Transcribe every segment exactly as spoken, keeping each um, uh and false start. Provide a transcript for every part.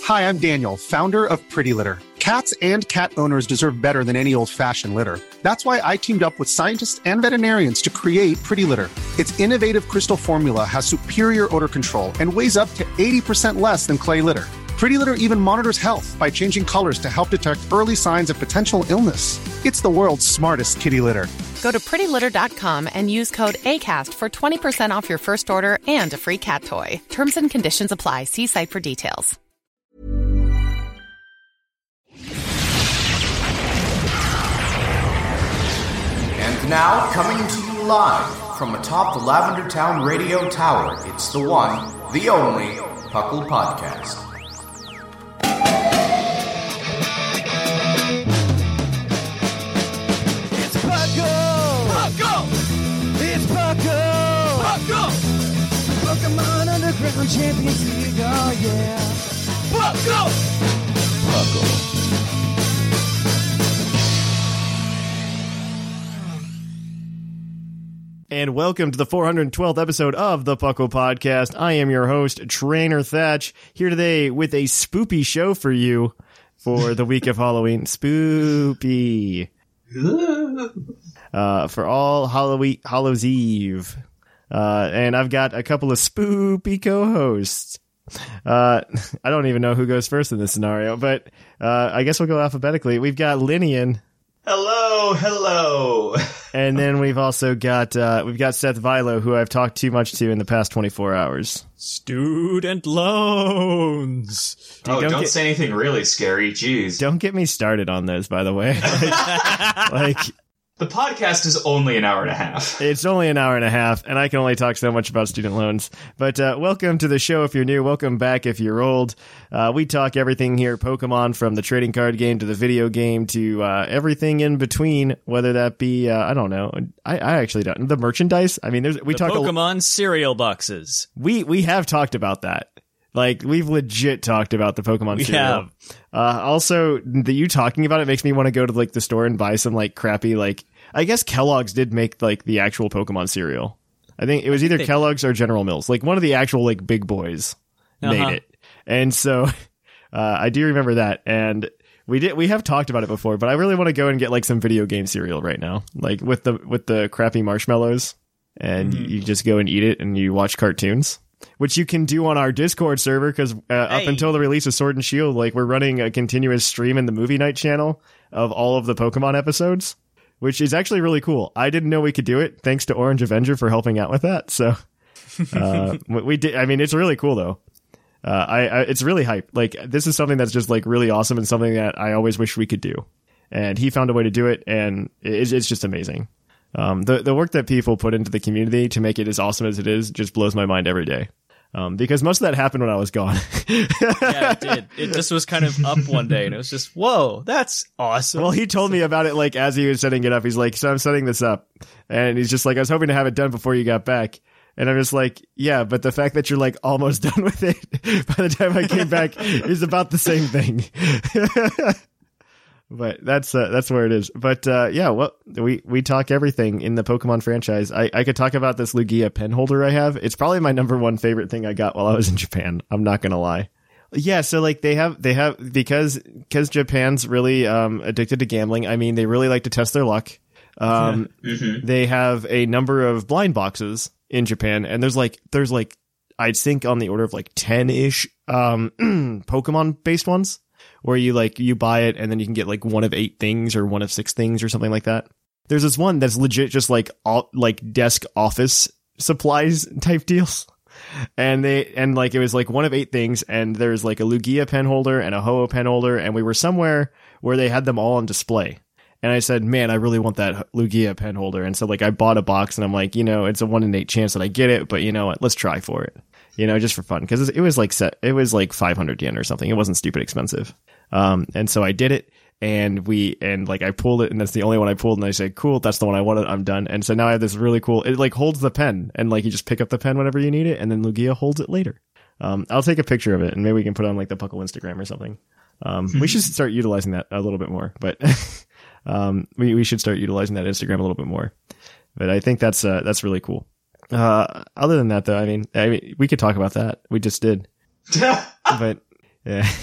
Hi, I'm Daniel, founder of Pretty Litter. Cats and cat owners deserve better than any old-fashioned litter. That's why I teamed up with scientists and veterinarians to create Pretty Litter. Its innovative crystal formula has superior odor control and weighs up to eighty percent less than clay litter. Pretty Litter even monitors health by changing colors to help detect early signs of potential illness. It's the world's smartest kitty litter. Go to pretty litter dot com and use code ACAST for twenty percent off your first order and a free cat toy. Terms and conditions apply. See site for details. And now, coming to you live from atop the Lavender Town Radio Tower, it's the one, the only, Puckle Podcast. It's Puckle! Puckle! It's Puckle! Puckle! Pokemon Underground Champions League, oh yeah! Puckle! Puckle. And welcome to the four hundred twelfth episode of the Puckle Podcast. I am your host, Trainer Thatch, here today with a spoopy show for you for the week of Halloween. Spoopy. uh, for all Halloween, Hallows Eve. Uh, and I've got a couple of spoopy co-hosts. Uh, I don't even know who goes first in this scenario, but uh, I guess we'll go alphabetically. We've got Linian. Hello, hello. And then we've also got uh, we've got Seth Vilo, who I've talked too much to in the past twenty-four hours. Student loans. Dude, oh, don't, don't get, say anything really scary. Jeez. Don't get me started on those, by the way. like, like the podcast is only an hour and a half. It's only an hour and a half, and I can only talk so much about student loans. But uh, welcome to the show if you're new. Welcome back if you're old. Uh, we talk everything here, Pokemon, from the trading card game to the video game to uh, everything in between, whether that be, uh, I don't know, I, I actually don't, the merchandise. I mean, there's we the talk Pokemon a, cereal boxes. We, we have talked about that. Like, we've legit talked about the Pokemon cereal. Uh, also, the, you talking about it makes me want to go to, like, the store and buy some, like, crappy, like, I guess Kellogg's did make, like, the actual Pokemon cereal. I think it was either Kellogg's or General Mills. Like, one of the actual, like, big boys uh-huh. made it. And so, uh, I do remember that. And we did, we have talked about it before, but I really want to go and get, like, some video game cereal right now. Like, with the, with the crappy marshmallows. And mm-hmm. you just go and eat it and you watch cartoons. Which you can do on our Discord server, because uh, hey. up until the release of Sword and Shield, like, we're running a continuous stream in the Movie Night channel of all of the Pokemon episodes, which is actually really cool. I didn't know we could do it, thanks to Orange Avenger for helping out with that. So, uh, we did. I mean, it's really cool, though. Uh, I, I it's really hype. Like, this is something that's just, like, really awesome and something that I always wish we could do. And he found a way to do it, and it's, it's just amazing. Um, the, the work that people put into the community to make it as awesome as it is just blows my mind every day. Um, because most of that happened when I was gone. Yeah, it did. It just was kind of up one day and it was just, whoa, that's awesome. Well, he told me about it, like, as he was setting it up. He's like, so I'm setting this up. And he's just like, I was hoping to have it done before you got back. And I'm just like, yeah, but the fact that you're, like, almost done with it by the time I came back is about the same thing. But that's uh, that's where it is. But uh, yeah, well, we, we talk everything in the Pokemon franchise. I, I could talk about this Lugia pen holder I have. It's probably my number one favorite thing I got while I was in Japan. I'm not gonna lie. Yeah, so like they have they have because because Japan's really um, addicted to gambling. I mean, they really like to test their luck. Um, mm-hmm. They have a number of blind boxes in Japan, and there's like there's like I'd think on the order of like ten ish um, Pokemon based ones. Where you like you buy it and then you can get like one of eight things or one of six things or something like that. There's this one that's legit just like all, like desk office supplies type deals, and they and like it was like one of eight things, and there's like a Lugia pen holder and a Ho-Oh pen holder, and we were somewhere where they had them all on display. And I said, man, I really want that Lugia pen holder, and so like I bought a box, and I'm like, you know, it's a one in eight chance that I get it, but you know what, let's try for it. You know, just for fun, because it was like set, it was like five hundred yen or something. It wasn't stupid expensive. Um, and so I did it, and we, and like I pulled it, and that's the only one I pulled, and I said, cool, that's the one I wanted, I'm done. And so now I have this really cool, it like holds the pen, and like you just pick up the pen whenever you need it, and then Lugia holds it later. Um, I'll take a picture of it, and maybe we can put it on like the Puckle Instagram or something. Um, we should start utilizing that a little bit more, but, um, we, we should start utilizing that Instagram a little bit more. But I think that's, uh, that's really cool. Uh, other than that though, I mean, I mean, we could talk about that. We just did. But, yeah.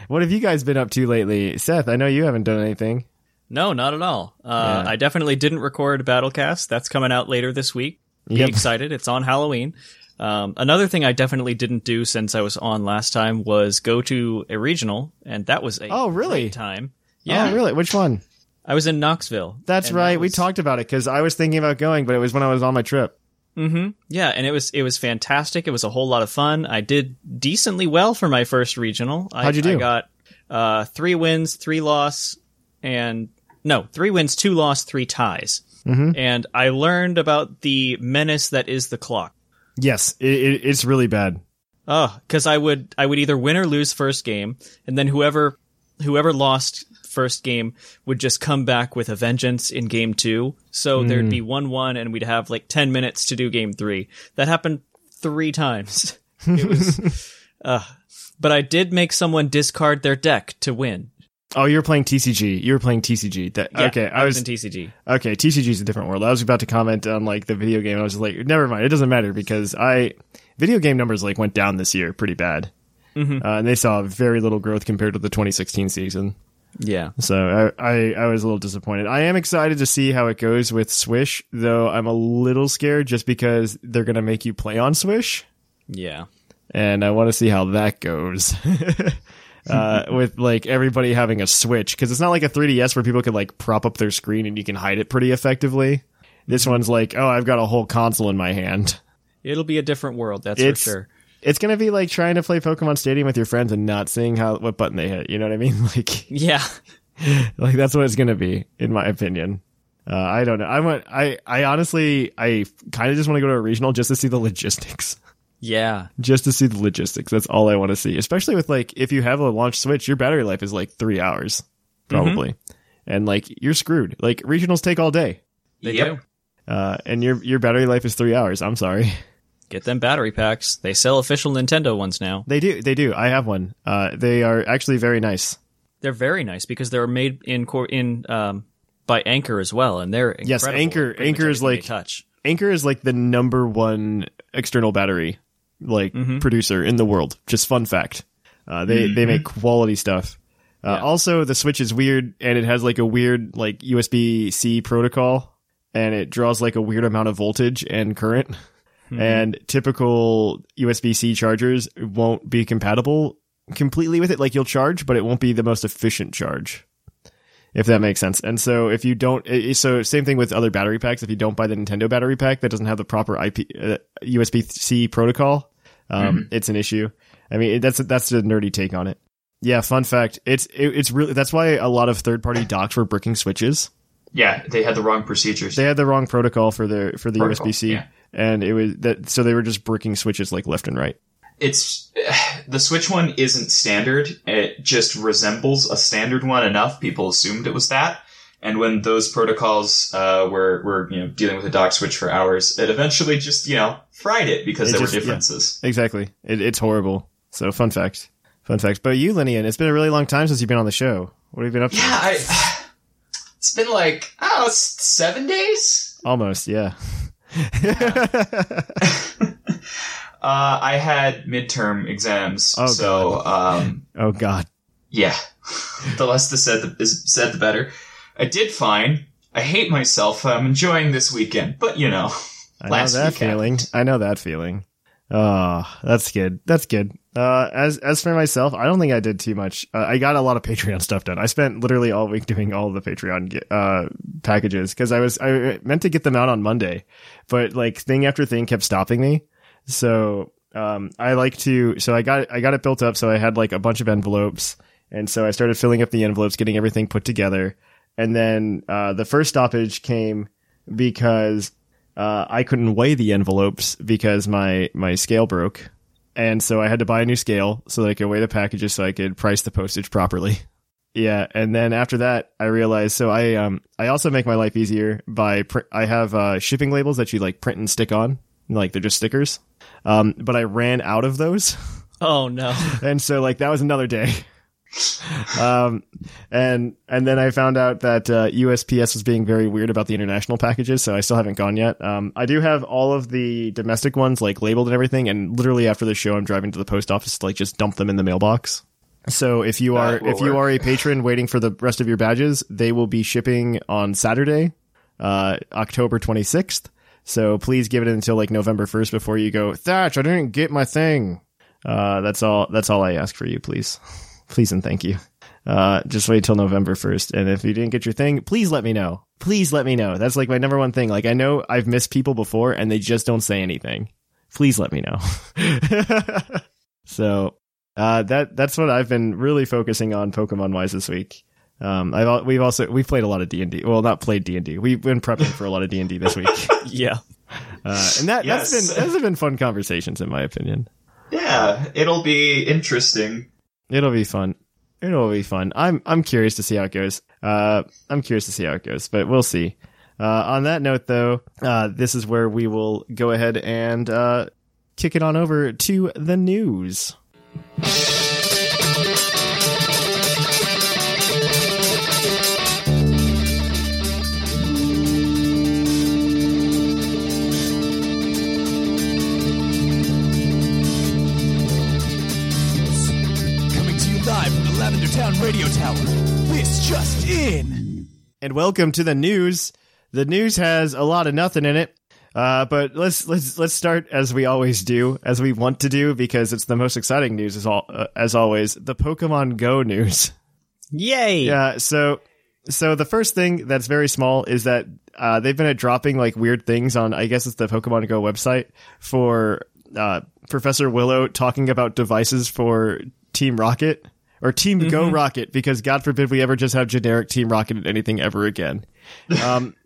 What have you guys been up to lately? Seth, I know you haven't done anything. No, not at all. Uh, Yeah. I definitely didn't record Battlecast. That's coming out later this week. Be Yep. excited. It's on Halloween. Um, another thing I definitely didn't do since I was on last time was go to a regional, and that was a Oh, really? great time. Yeah, Oh, really? Which one? I was in Knoxville. That's and right. that We was- talked about it because I was thinking about going, but it was when I was on my trip. Mm-hmm. Yeah, and it was it was fantastic. It was a whole lot of fun. I did decently well for my first regional. I, How'd you do? I got uh, three wins, three loss, and no, three wins, two loss, three ties. Mm-hmm. And I learned about the menace that is the clock. Yes, it, it, it's really bad. Oh, because I would I would either win or lose first game, and then whoever whoever lost first game would just come back with a vengeance in game two. So there'd be one one, and we'd have like ten minutes to do game three. That happened three times. It was, uh, but I did make someone discard their deck to win. Oh, you were playing T C G. You were playing T C G. That, Yeah, okay, I was in T C G. Okay, T C G is a different world. I was about to comment on like the video game. I was like, never mind. It doesn't matter because I video game numbers like went down this year pretty bad, Mm-hmm. uh, and they saw very little growth compared to the twenty sixteen season. Yeah. So I, I I was a little disappointed. I am excited to see how it goes with Swish, though. I'm a little scared just because they're gonna make you play on Swish, Yeah. and I want to see how that goes. Uh, with like everybody having a Switch, because it's not like a three D S where people could like prop up their screen and you can hide it pretty effectively. This one's like, oh, I've got a whole console in my hand. It'll be a different world, that's It's for sure. it's gonna be like trying to play Pokemon Stadium with your friends and not seeing how what button they hit. You know what I mean? Like, Yeah. like that's what it's gonna be, in my opinion. Uh, I don't know. I want. I I honestly, I kind of just want to go to a regional just to see the logistics. Yeah. Just to see the logistics. That's all I want to see. Especially with like, if you have a launch Switch, your battery life is like three hours, probably, Mm-hmm. and like you're screwed. Like regionals take all day, They Yep. do. uh, and your your battery life is three hours. I'm sorry. Get them battery packs. They sell official Nintendo ones now. They do. They do. I have one. Uh, they are actually very nice. They're very nice because they're made in cor- in um by Anchor as well, and they're Yes, incredible Anchor- at pretty much Anchor is everything like- they touch. Anchor is like the number one external battery like Mm-hmm. producer in the world. Just fun fact. Uh, they they make quality stuff. Uh, Yeah. Also, the Switch is weird, and it has like a weird like U S B C protocol, and it draws like a weird amount of voltage and current. Mm-hmm. And typical U S B C chargers won't be compatible completely with it. Like you'll charge, but it won't be the most efficient charge, if that makes sense. And so if you don't, it- so same thing with other battery packs. If you don't buy the Nintendo battery pack that doesn't have the proper I P uh, U S B C protocol, um, it's an issue. I mean, that's that's the nerdy take on it. Yeah, fun fact. It's it, it's really that's why a lot of third party docks were bricking switches. Yeah, they had the wrong procedures. They had the wrong protocol for the for the Protocol, U S B C, yeah. and it was that so they were just bricking switches like left and right. It's the Switch one isn't standard. It just resembles a standard one enough. People assumed it was that. And when those protocols uh, were were you know dealing with a dock switch for hours, it eventually just you know fried it because It there just- were yeah. differences. Exactly, it, it's horrible. So fun fact, fun fact. But you, Linian, it's been a really long time since you've been on the show. What have you been up to? Yeah, I, it's been like I don't know, s- seven days. Almost, yeah. Uh, I had midterm exams, Oh, so um, Oh God. yeah. The less the said, the, is said, the better. I did fine. I hate myself. I'm enjoying this weekend, but you know, I know last that weekend. feeling. I know that feeling. Oh, that's good. That's good. Uh, as as for myself, I don't think I did too much. Uh, I got a lot of Patreon stuff done. I spent literally all week doing all of the Patreon ge- uh packages because I was I meant to get them out on Monday, but like thing after thing kept stopping me. So um, I like to. So I got I got it built up. So I had like a bunch of envelopes, and so I started filling up the envelopes, getting everything put together, and then uh, the first stoppage came because. Uh, I couldn't weigh the envelopes because my, my scale broke. And so I had to buy a new scale so that I could weigh the packages so I could price the postage properly. Yeah. And then after that, I realized, so I, um, I also make my life easier by, pr- I have, uh, shipping labels that you like print and stick on. Like they're just stickers. Um, but I ran out of those. Oh no. And so like that was another day. um, and, and then I found out that, uh, U S P S was being very weird about the international packages. So I still haven't gone yet. Um, I do have all of the domestic ones like labeled and everything. And literally after the show, I'm driving to the post office to like just dump them in the mailbox. So if you are if you are a patron waiting for the rest of your badges, they will be shipping on Saturday, uh, October twenty-sixth. So please give it until like November first before you go, Thatch, I didn't get my thing. Uh, that's all. That's all I ask for you, please, please and thank you. Uh, just wait till November first, and if you didn't get your thing, please let me know. Please let me know. That's like my number one thing. Like I know I've missed people before, and they just don't say anything. Please let me know. So. Uh, that that's what I've been really focusing on Pokemon wise this week. Um, I've we've also we've played a lot of D and D. Well, not played D and D. We've been prepping for a lot of D and D this week. Yeah, uh, and that Yes. that's been those have been fun conversations in my opinion. Yeah, it'll be interesting. It'll be fun. It'll be fun. I'm I'm curious to see how it goes. Uh, I'm curious to see how it goes, but we'll see. Uh, on that note, though, uh, this is where we will go ahead and uh, kick it on over to the news. Coming to you live from the Lavender Town Radio Tower. This just in. And welcome to the news. The news has a lot of nothing in it. Uh, but let's let's let's start as we always do, as we want to do, because it's the most exciting news as all uh, as always. The Pokemon Go news. yay! Yeah. So so the first thing that's very small is that uh, they've been dropping like weird things on, I guess it's the Pokemon Go website, for uh, Professor Willow talking about devices for Team Rocket or Team mm-hmm. Go Rocket, because God forbid we ever just have generic Team Rocket in anything ever again. Um.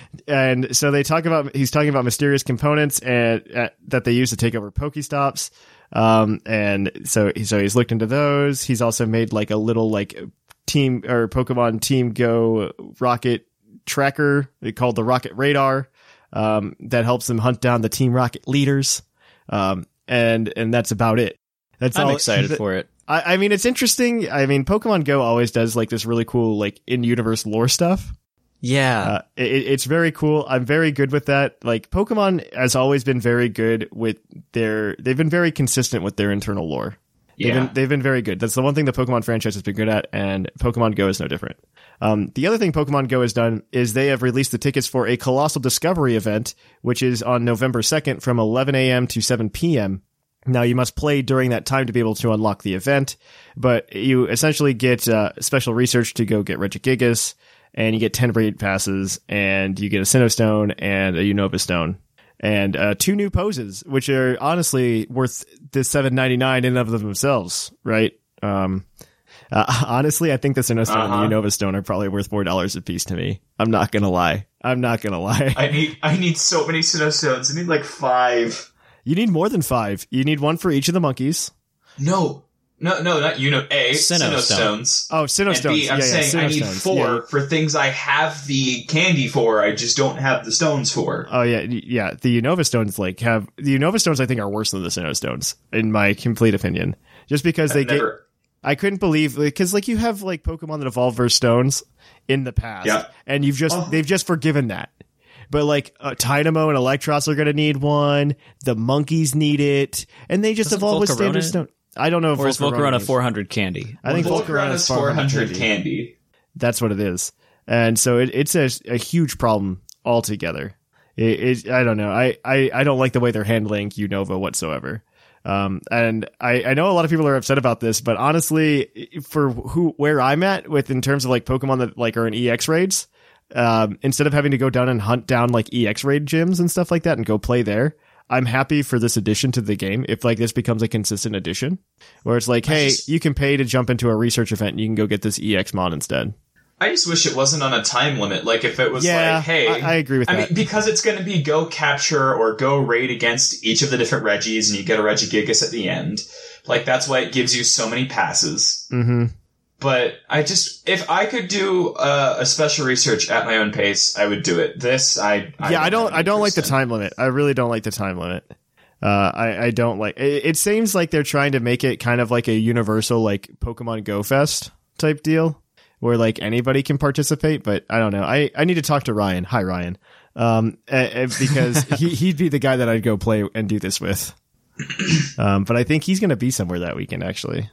And so they talk about, he's talking about mysterious components and uh, that they use to take over Pokestops. Um, and so, so he's looked into those. He's also made like a little like team or Pokemon Team Go Rocket tracker called the Rocket Radar, um, that helps them hunt down the Team Rocket leaders. Um, and, and that's about it. That's I'm all, excited th- for it. I, I mean, it's interesting. I mean, Pokemon Go always does like this really cool, like in-universe lore stuff. Yeah. Uh, it, it's very cool. I'm very good with that. Like Pokemon has always been very good with their, they've been very consistent with their internal lore. They've, Yeah. been, they've been very good. That's the one thing the Pokemon franchise has been good at, and Pokemon Go is no different. Um, the other thing Pokemon Go has done is they have released the tickets for a Colossal Discovery event, which is on November second from eleven a.m. to seven p.m. Now, you must play during that time to be able to unlock the event, but you essentially get uh, special research to go get Regigigas, and you get ten raid passes, and you get a Sinnoh Stone and a Unova Stone, and uh, two new poses, which are honestly worth the seven ninety-nine in and of themselves, right? Um, uh, honestly, I think the Sinnoh Stone Uh-huh. and the Unova Stone are probably worth four dollars a piece to me. I'm not gonna lie. I'm not gonna lie. I need I need so many Sinnoh Stones. I need like five. You need more than five. You need one for each of the monkeys. No. No, no, not you know. A, Sinnoh Sinnoh Stone. Stones. Oh, Sinnoh And Stones. B, I'm yeah, yeah, saying Sinnoh I need Stones. four Yeah. for things I have the candy for, I just don't have the stones for. Oh yeah, y- yeah. The Unova Stones like have the Unova Stones. I think are worse than the Sinnoh Stones, in my complete opinion. Just because they I've get, never- I couldn't believe because like you have like Pokemon that evolve versus stones in the past, Yeah. and you've just Oh. they've just forgiven that. But like uh, Tynamo and Electros are gonna need one. The monkeys need it, and they just Doesn't evolve with Volcarona- standard stone. I don't know if Or is Volcarona Volcarona is. four hundred candy? I think Volcarona Volcarona is is four hundred candy. That's what it is. And so it, it's a, a huge problem altogether. It, it, I don't know. I, I, I don't like the way they're handling Unova whatsoever. Um, and I, I know a lot of people are upset about this, but honestly, for who, where I'm at with in terms of like Pokemon that like are in E X raids, um, instead of having to go down and hunt down like E X raid gyms and stuff like that and go play there, I'm happy for this addition to the game. If like this becomes a consistent addition where it's like, hey, just- you can pay to jump into a research event and you can go get this E X mod instead. I just wish it wasn't on a time limit. Like if it was Yeah, like, hey, I- I agree with I that. mean, because it's going to be go capture or go raid against each of the different Reggies, and you get a Regigigas at the end. Like that's why it gives you so many passes. Mm-hmm. But I just, if I could do uh, a special research at my own pace, I would do it. This, I, I Yeah, I don't. have I don't like the interest time limit. I really don't like the time limit. Uh, I, I don't like. It, it seems like they're trying to make it kind of like a universal like Pokemon Go Fest type deal, where like anybody can participate. But I don't know. I, I need to talk to Ryan. Hi, Ryan. Um, uh, uh, because he he'd be the guy that I'd go play and do this with. Um, but I think he's going to be somewhere that weekend actually.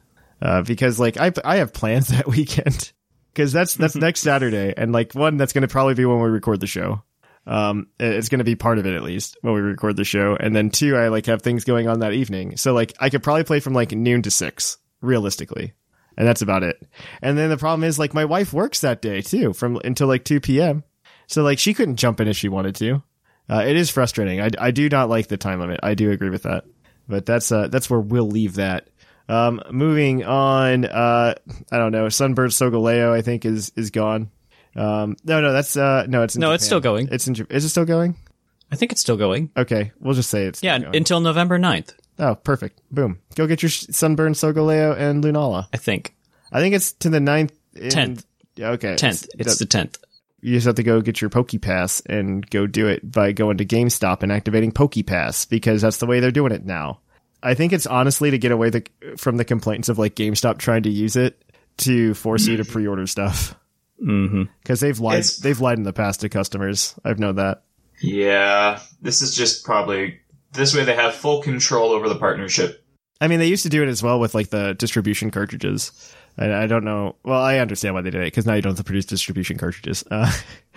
uh, because like I I have plans that weekend because that's that's next Saturday, and like one that's going to probably be when we record the show. Um, it's going to be part of it at least when we record the show, and then two, I like have things going on that evening, so like I could probably play from like noon to six realistically, and that's about it. And then the problem is like my wife works that day too from until like two p.m. So like she couldn't jump in if she wanted to. Uh, it is frustrating. I, I do not like the time limit. I do agree with that. But that's uh, that's where we'll leave that. Um, moving on, uh, I don't know. Sunbird Solgaleo, I think, is is gone. Um, no, no, that's uh, no, it's in no, Japan. it's still going. It's in. Is it still going? I think it's still going. Okay, we'll just say it's still yeah going. Until November ninth. Oh, perfect. Boom. Go get your Sunburn Solgaleo and Lunala. I think. I think it's to the ninth. In, tenth. Okay. Tenth. It's, it's the tenth. You just have to go get your PokePass and go do it by going to GameStop and activating PokePass because that's the way they're doing it now. I think it's honestly to get away the, from the complaints of like GameStop trying to use it to force you to pre-order stuff. Mm-hmm. Because they've lied. It's- They've lied in the past to customers. I've known that. Yeah, this is just probably this way they have full control over the partnership. I mean, they used to do it as well with like the distribution cartridges. I, I don't know. Well, I understand why they did it because now you don't have to produce distribution cartridges. Uh,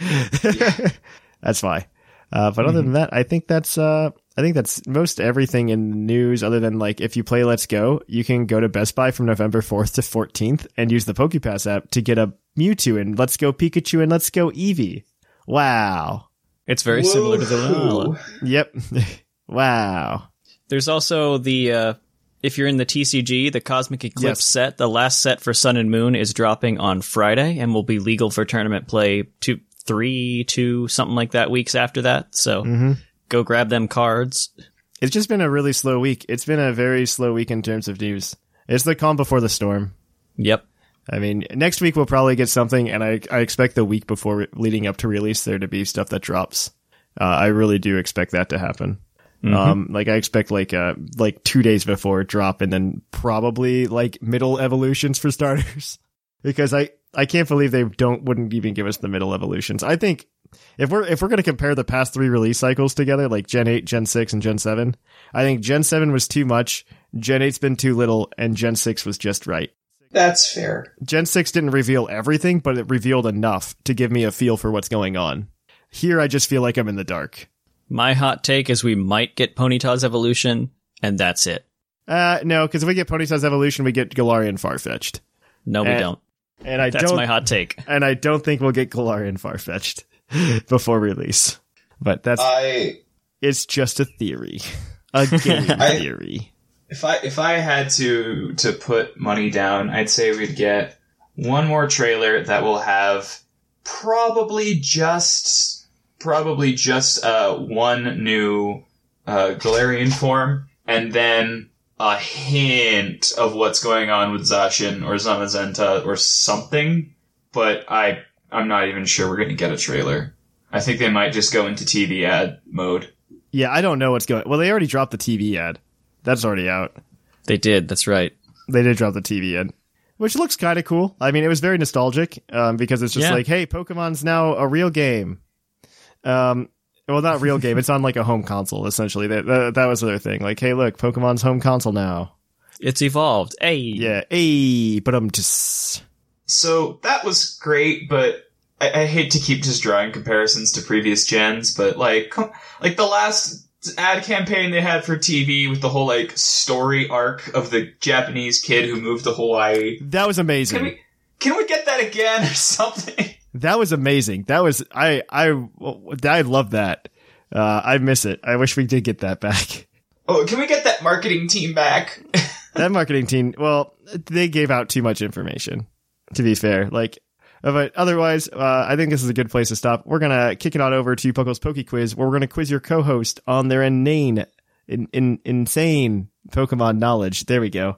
that's why. Uh, but other than that, I think that's uh, I think that's most everything in the news. Other than like, if you play Let's Go, you can go to Best Buy from November fourth to fourteenth and use the PokePass app to get a Mewtwo and Let's Go Pikachu and Let's Go Eevee. Wow. It's very similar to the Lunala. Yep. Wow. There's also the, uh, if you're in the T C G, the Cosmic Eclipse Yes. set, the last set for Sun and Moon is dropping on Friday and will be legal for tournament play two, three, two, something like that weeks after that. So Mm-hmm. go grab them cards. It's just been a really slow week. It's been a very slow week in terms of news. It's the calm before the storm. Yep. I mean, next week we'll probably get something, and I I expect the week before re- leading up to release there to be stuff that drops. Uh, I really do expect that to happen. Mm-hmm. Um, like I expect like uh like two days before it drop, and then probably like middle evolutions for starters, because I I can't believe they don't wouldn't even give us the middle evolutions. I think if we're if we're gonna compare the past three release cycles together, like Gen eight, Gen six, and Gen seven, I think Gen seven was too much, Gen eight's been too little, and Gen six was just right. That's fair. Gen six didn't reveal everything, but it revealed enough to give me a feel for what's going on. Here, I just feel like I'm in the dark. My hot take is we might get Ponyta's evolution, and that's it. Uh, no, because if we get Ponyta's evolution, we get Galarian Farfetch'd. No, we And- don't. And I That's don't, my hot take. and I don't think we'll get Galarian Farfetch'd before release. But that's, I it's just a theory. A game I- theory. if I if I had to to put money down, I'd say we'd get one more trailer that will have probably just probably just uh one new uh Galarian form, and then a hint of what's going on with Zacian or Zamazenta or something. But I I'm not even sure we're gonna get a trailer. I think they might just go into T V ad mode. Yeah, I don't know what's going. Well, they already dropped the T V ad. That's already out. They did. That's right. They did drop the T V ad, which looks kind of cool. I mean, it was very nostalgic um, because it's just Yeah. like, hey, Pokemon's now a real game. Um, well, not a real game. It's on like a home console, essentially. That that, that was their thing. Like, hey, look, Pokemon's home console now. It's evolved. Hey. Yeah, hey, but I'm just. So that was great, but I, I hate to keep just drawing comparisons to previous gens, but like, com- like the last ad campaign they had for T V with the whole like story arc of the Japanese kid who moved to Hawaii. That was amazing. Can we can we get that again or something? That was amazing. That was I I I love that. Uh, I miss it. I wish we did get that back. Oh, can we get that marketing team back? That marketing team. Well, they gave out too much information. To be fair, like, but otherwise, uh, I think this is a good place to stop. We're gonna kick it on over to Puckle's Poke Quiz, where we're gonna quiz your co-host on their inane, in, in insane Pokemon knowledge. There we go.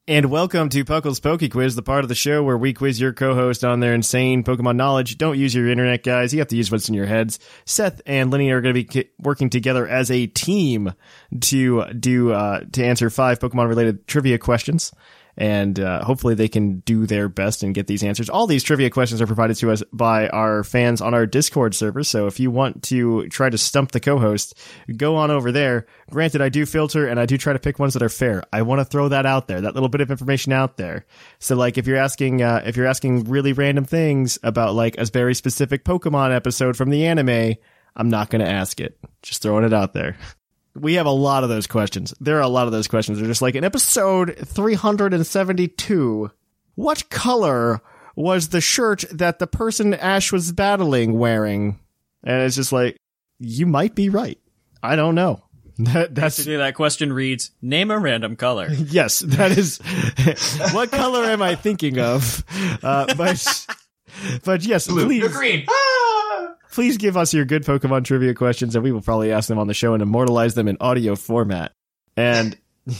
And welcome to Puckle's Poke Quiz, the part of the show where we quiz your co-host on their insane Pokemon knowledge. Don't use your internet, guys. You have to use what's in your heads. Seth and Lenny are going to be ki- working together as a team to do uh, to answer five Pokemon-related trivia questions. And uh, hopefully they can do their best and get these answers. All these trivia questions are provided to us by our fans on our Discord server. So if you want to try to stump the co-host, go on over there. Granted, I do filter and I do try to pick ones that are fair. I want to throw that out there, that little bit of information out there. So like if you're asking, uh, if you're asking really random things about like a very specific Pokemon episode from the anime, I'm not going to ask it. Just throwing it out there. We have a lot of those questions. There are a lot of those questions. They're just like, in episode three hundred seventy-two, what color was the shirt that the person Ash was battling wearing? And it's just like, you might be right. I don't know. That, that's Basically, that question reads, name a random color. Yes, that is. What color am I thinking of? Uh, but, but yes, Blue. please. You're green. Please give us your good Pokemon trivia questions, and we will probably ask them on the show and immortalize them in audio format. And,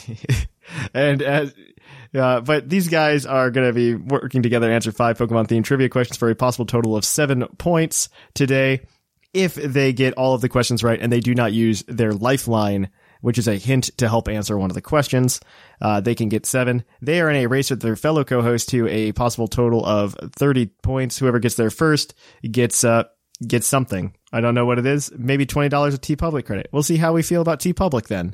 and as, uh, but these guys are going to be working together to answer five Pokemon-themed trivia questions for a possible total of seven points today. If they get all of the questions right and they do not use their lifeline, which is a hint to help answer one of the questions, uh, they can get seven. They are in a race with their fellow co-host to a possible total of thirty points. Whoever gets there first gets, uh, Get something. I don't know what it is. Maybe twenty dollars of TeePublic credit. We'll see how we feel about TeePublic then.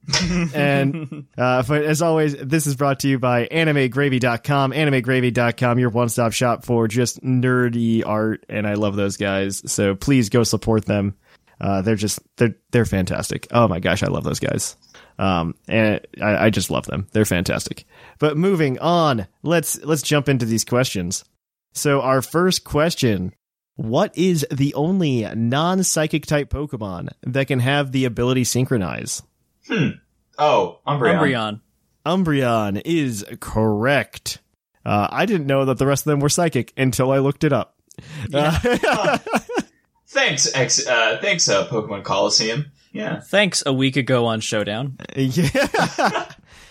and uh, but as always, this is brought to you by anime gravy dot com. anime gravy dot com, your one-stop shop for just nerdy art, and I love those guys. So please go support them. Uh, they're just they're they're fantastic. Oh my gosh, I love those guys. Um, and I, I just love them. They're fantastic. But moving on, let's let's jump into these questions. So our first question. What is the only non-psychic type Pokemon that can have the ability Synchronize? Hmm. Oh, Umbreon. Umbreon. Umbreon is correct. Uh, I didn't know that the rest of them were psychic until I looked it up. Yeah. Uh, thanks, X. Uh, thanks, uh, Pokemon Coliseum. Yeah. Thanks a week ago on Showdown. Yeah.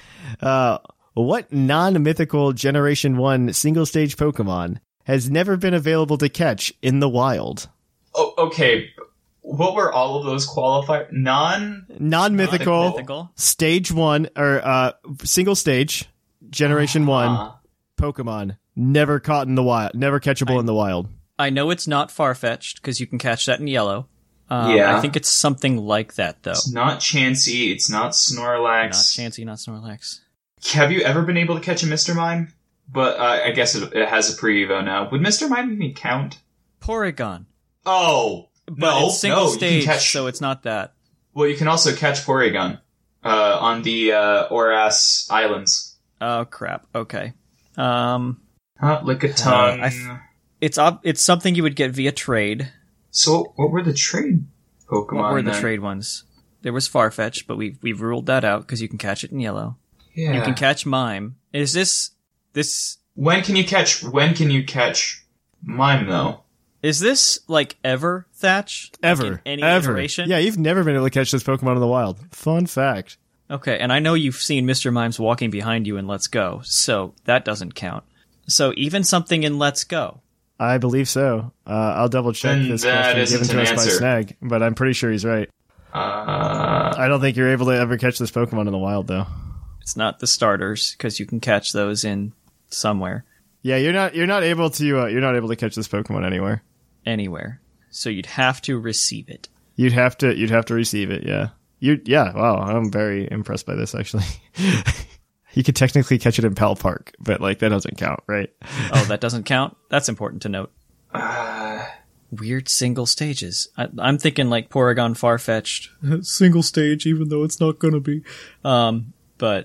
uh, what non-mythical Generation one single-stage Pokemon has never been available to catch in the wild? Oh, okay. What were all of those qualifiers? Non? Non-mythical, Mythical. stage one, or uh, single stage, generation Uh, one Pokemon, never caught in the wild, never catchable I- in the wild. I know it's not Farfetch'd, because you can catch that in yellow. Um, Yeah. I think it's something like that, though. It's not Chansey. It's not Snorlax. Not Chansey, not Snorlax. Have you ever been able to catch a Mister Mime? But uh, I guess it, it has a pre-evo now. Would Mister Mime even count? Porygon. Oh, But no, it's single no, stage, you can catch, so it's not that. Well, you can also catch Porygon uh, on the uh, Oras Islands. Oh, crap. Okay. Um, Huh, lick a tongue. I th- it's ob- it's something you would get via trade. So, what were the trade Pokemon? What were the then? trade ones? There was Farfetch, but we've, we've ruled that out because you can catch it in yellow. Yeah. You can catch Mime. Is this... This... When can you catch... When can you catch Mime, though? Is this, like, ever, Thatch? Like, Ever. in any Ever. iteration? Yeah, you've never been able to catch this Pokemon in the wild. Fun fact. Okay, and I know you've seen Mister Mimes walking behind you in Let's Go, so that doesn't count. So even something in Let's Go. I believe so. Uh, I'll double check Then this that question given isn't to an us by answer. Snag, but I'm pretty sure he's right. Uh, I don't think you're able to ever catch this Pokemon in the wild, though. It's not the starters, because you can catch those in somewhere, Yeah, you're not. You're not able to. Uh, you're not able to catch this Pokemon anywhere. anywhere. So you'd have to receive it. You'd have to. You'd have to receive it. Yeah. You. Yeah. Wow. I'm very impressed by this. Actually, you could technically catch it in Pal Park, but like that doesn't count, right? Oh, that doesn't count? That's important to note. uh, Weird single stages. I, I'm thinking like Porygon Farfetch'd. Single stage, even though it's not gonna be. Um, but...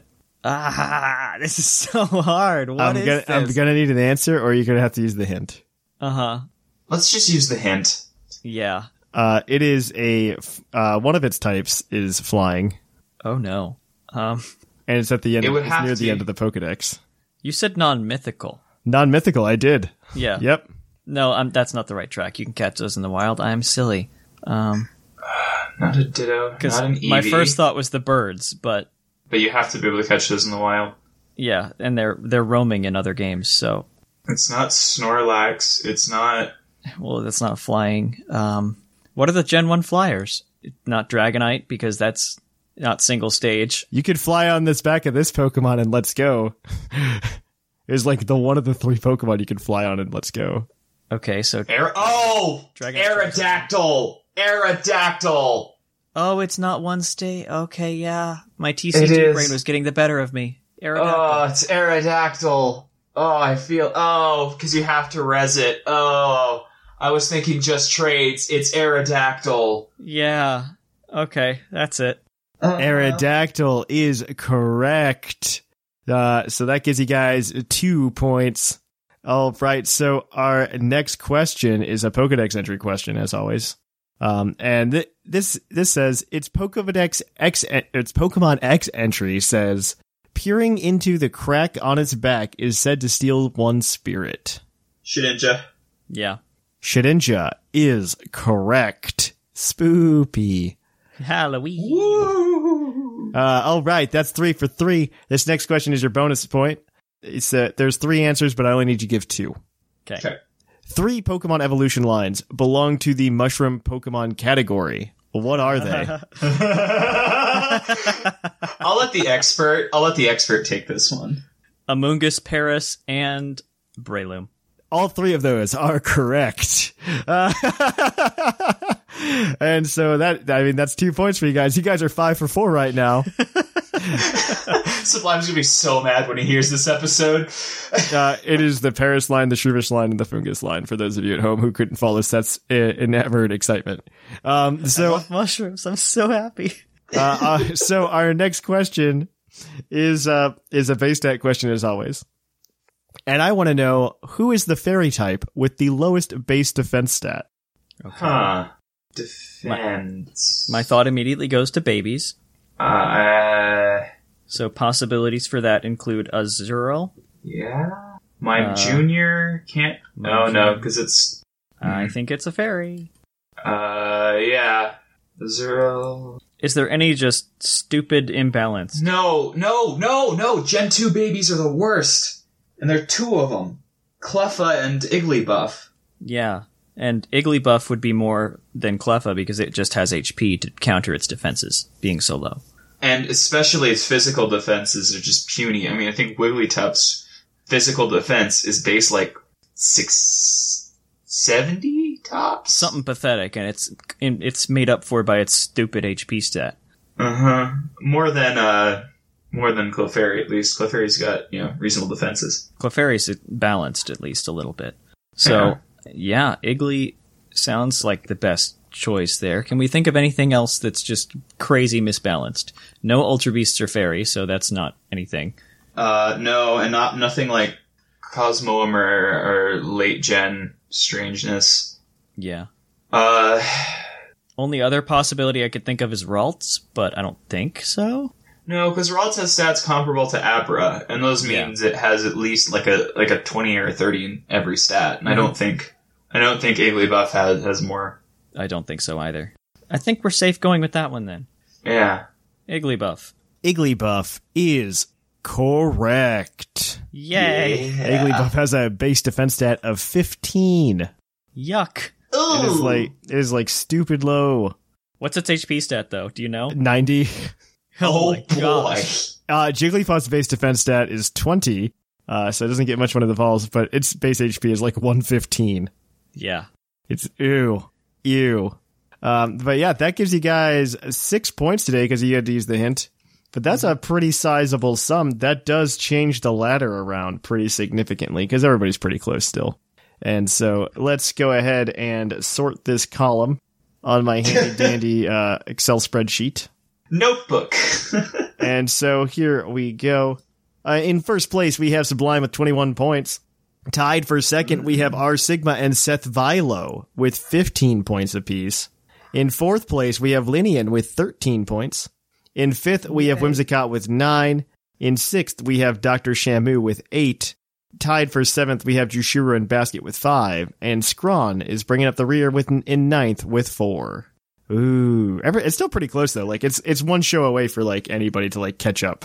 Ah, this is so hard. What I'm is gonna, this? I'm gonna need an answer, or you're gonna have to use the hint. Uh-huh. let's just use the hint. Yeah. Uh, it is a. Uh, one of its types is flying, Oh, no. Um, and it's at the end. It would it's have near to the be. end of the Pokedex. you said non-mythical. Non-mythical. I did. Yeah. Yep. No, I'm, that's not the right track. You can catch those in the wild. I'm silly. Um, Not a Ditto, because not an Eevee. my first thought was the birds, but But you have to be able to catch those in the wild. Yeah, and they're they're roaming in other games, so... It's not Snorlax. It's not... Well, that's not flying. Um, what are the Gen one flyers? Not Dragonite, because that's not single stage. You could fly on this back of this Pokemon and Let's Go. It's like the one of the three Pokemon you can fly on in Let's Go. Okay, so... Aer- oh! Dragon Aerodactyl! Aerodactyl! Oh, it's not one state. Okay, yeah. My T C G brain was getting the better of me. Aerodactyl. Oh, it's Aerodactyl. Oh, I feel... Oh, because you have to res it. Oh, I was thinking just trades. It's Aerodactyl. Yeah. Okay, that's it. Uh, Aerodactyl is correct. Uh, so that gives you guys two points. All right, so our next question is a Pokedex entry question, as always. Um, and th- this this says it's Pokedex X. It's Pokemon X entry says peering into the crack on its back is said to steal one spirit. Shedinja. Yeah. Shedinja is correct. Spoopy. Halloween. Woo! Uh, all right, that's three for three. This next question is your bonus point. It's uh, there's three answers, but I only need you to give two. Okay. Okay. Three Pokemon evolution lines belong to the Mushroom Pokemon category. What are they? I'll let the expert. I'll let the expert take this one. Amoonguss, Paris, and Breloom. All three of those are correct. Uh, and so that, I mean, that's two points for you guys. You guys are five for four right now. Sublime's gonna be so mad when he hears this episode. uh, it is the Paris line, the Shroomish line, and the Fungus line for those of you at home who couldn't follow Seth's uh, enamored excitement. Um, so I love mushrooms. I'm so happy. uh, uh, so our next question is uh, is a base stat question as always. And I want to know, who is the fairy type with the lowest base defense stat? Okay. Huh. Defense. My thought immediately goes to babies. Uh, So possibilities for that include Azurill. yeah. My Uh, junior can't. Oh no, because it's. I think it's a fairy. Uh, yeah. Zero. Is there any just stupid imbalance? No, no, no, no. Gen two babies are the worst, and there are two of them: Cleffa and Igglybuff. Yeah. And Igglybuff would be more than Cleffa because it just has H P to counter its defenses being so low. And especially its physical defenses are just puny. I mean, I think Wigglytuff's physical defense is based like six seventy tops? Something pathetic, and it's it's made up for by its stupid H P stat. Uh-huh. More than, uh, more than Clefairy, at least. Clefairy's got, you know, reasonable defenses. Clefairy's balanced at least a little bit. So, yeah, Iggly sounds like the best choice there. Can we think of anything else that's just crazy misbalanced? No Ultra Beasts or Fairy, so that's not anything. Uh, no, and not nothing like Cosmoem or, or late gen strangeness. Yeah. Uh, Only other possibility I could think of is Ralts, but I don't think so. no, because Ralts has stats comparable to Abra, and those means it has at least like a like a twenty or a thirty in every stat. And mm-hmm. I don't think I don't think Igglybuff has has more. I don't think so either. I think we're safe going with that one then. Yeah. Igglybuff. Igglybuff is correct. Yay! Yeah. Igglybuff has a base defense stat of fifteen. Yuck. Ooh. It is like it is like stupid low. What's its H P stat though? Do you know? ninety. Oh, my boy. gosh. Uh, Jigglypuff's base defense stat is twenty, uh, so it doesn't get much one of the balls, but its base H P is like one fifteen. Yeah. It's ew. Ew. Um, but yeah, that gives you guys six points today because you had to use the hint. But that's a pretty sizable sum. That does change the ladder around pretty significantly because everybody's pretty close still. And so let's go ahead and sort this column on my handy-dandy uh, Excel spreadsheet. Notebook. And so here we go. Uh, in first place, we have Sublime with twenty-one points. Tied for second, we have R Sigma and Seth Vilo with fifteen points apiece. In fourth place, we have Linian with thirteen points. In fifth, we have Whimsicott with nine. In sixth, we have Doctor Shamu with eight. Tied for seventh, we have Jushiro and Basket with five. And Scrawn is bringing up the rear with in ninth with four. Ooh, every, it's still pretty close though. Like it's it's one show away for like anybody to like catch up.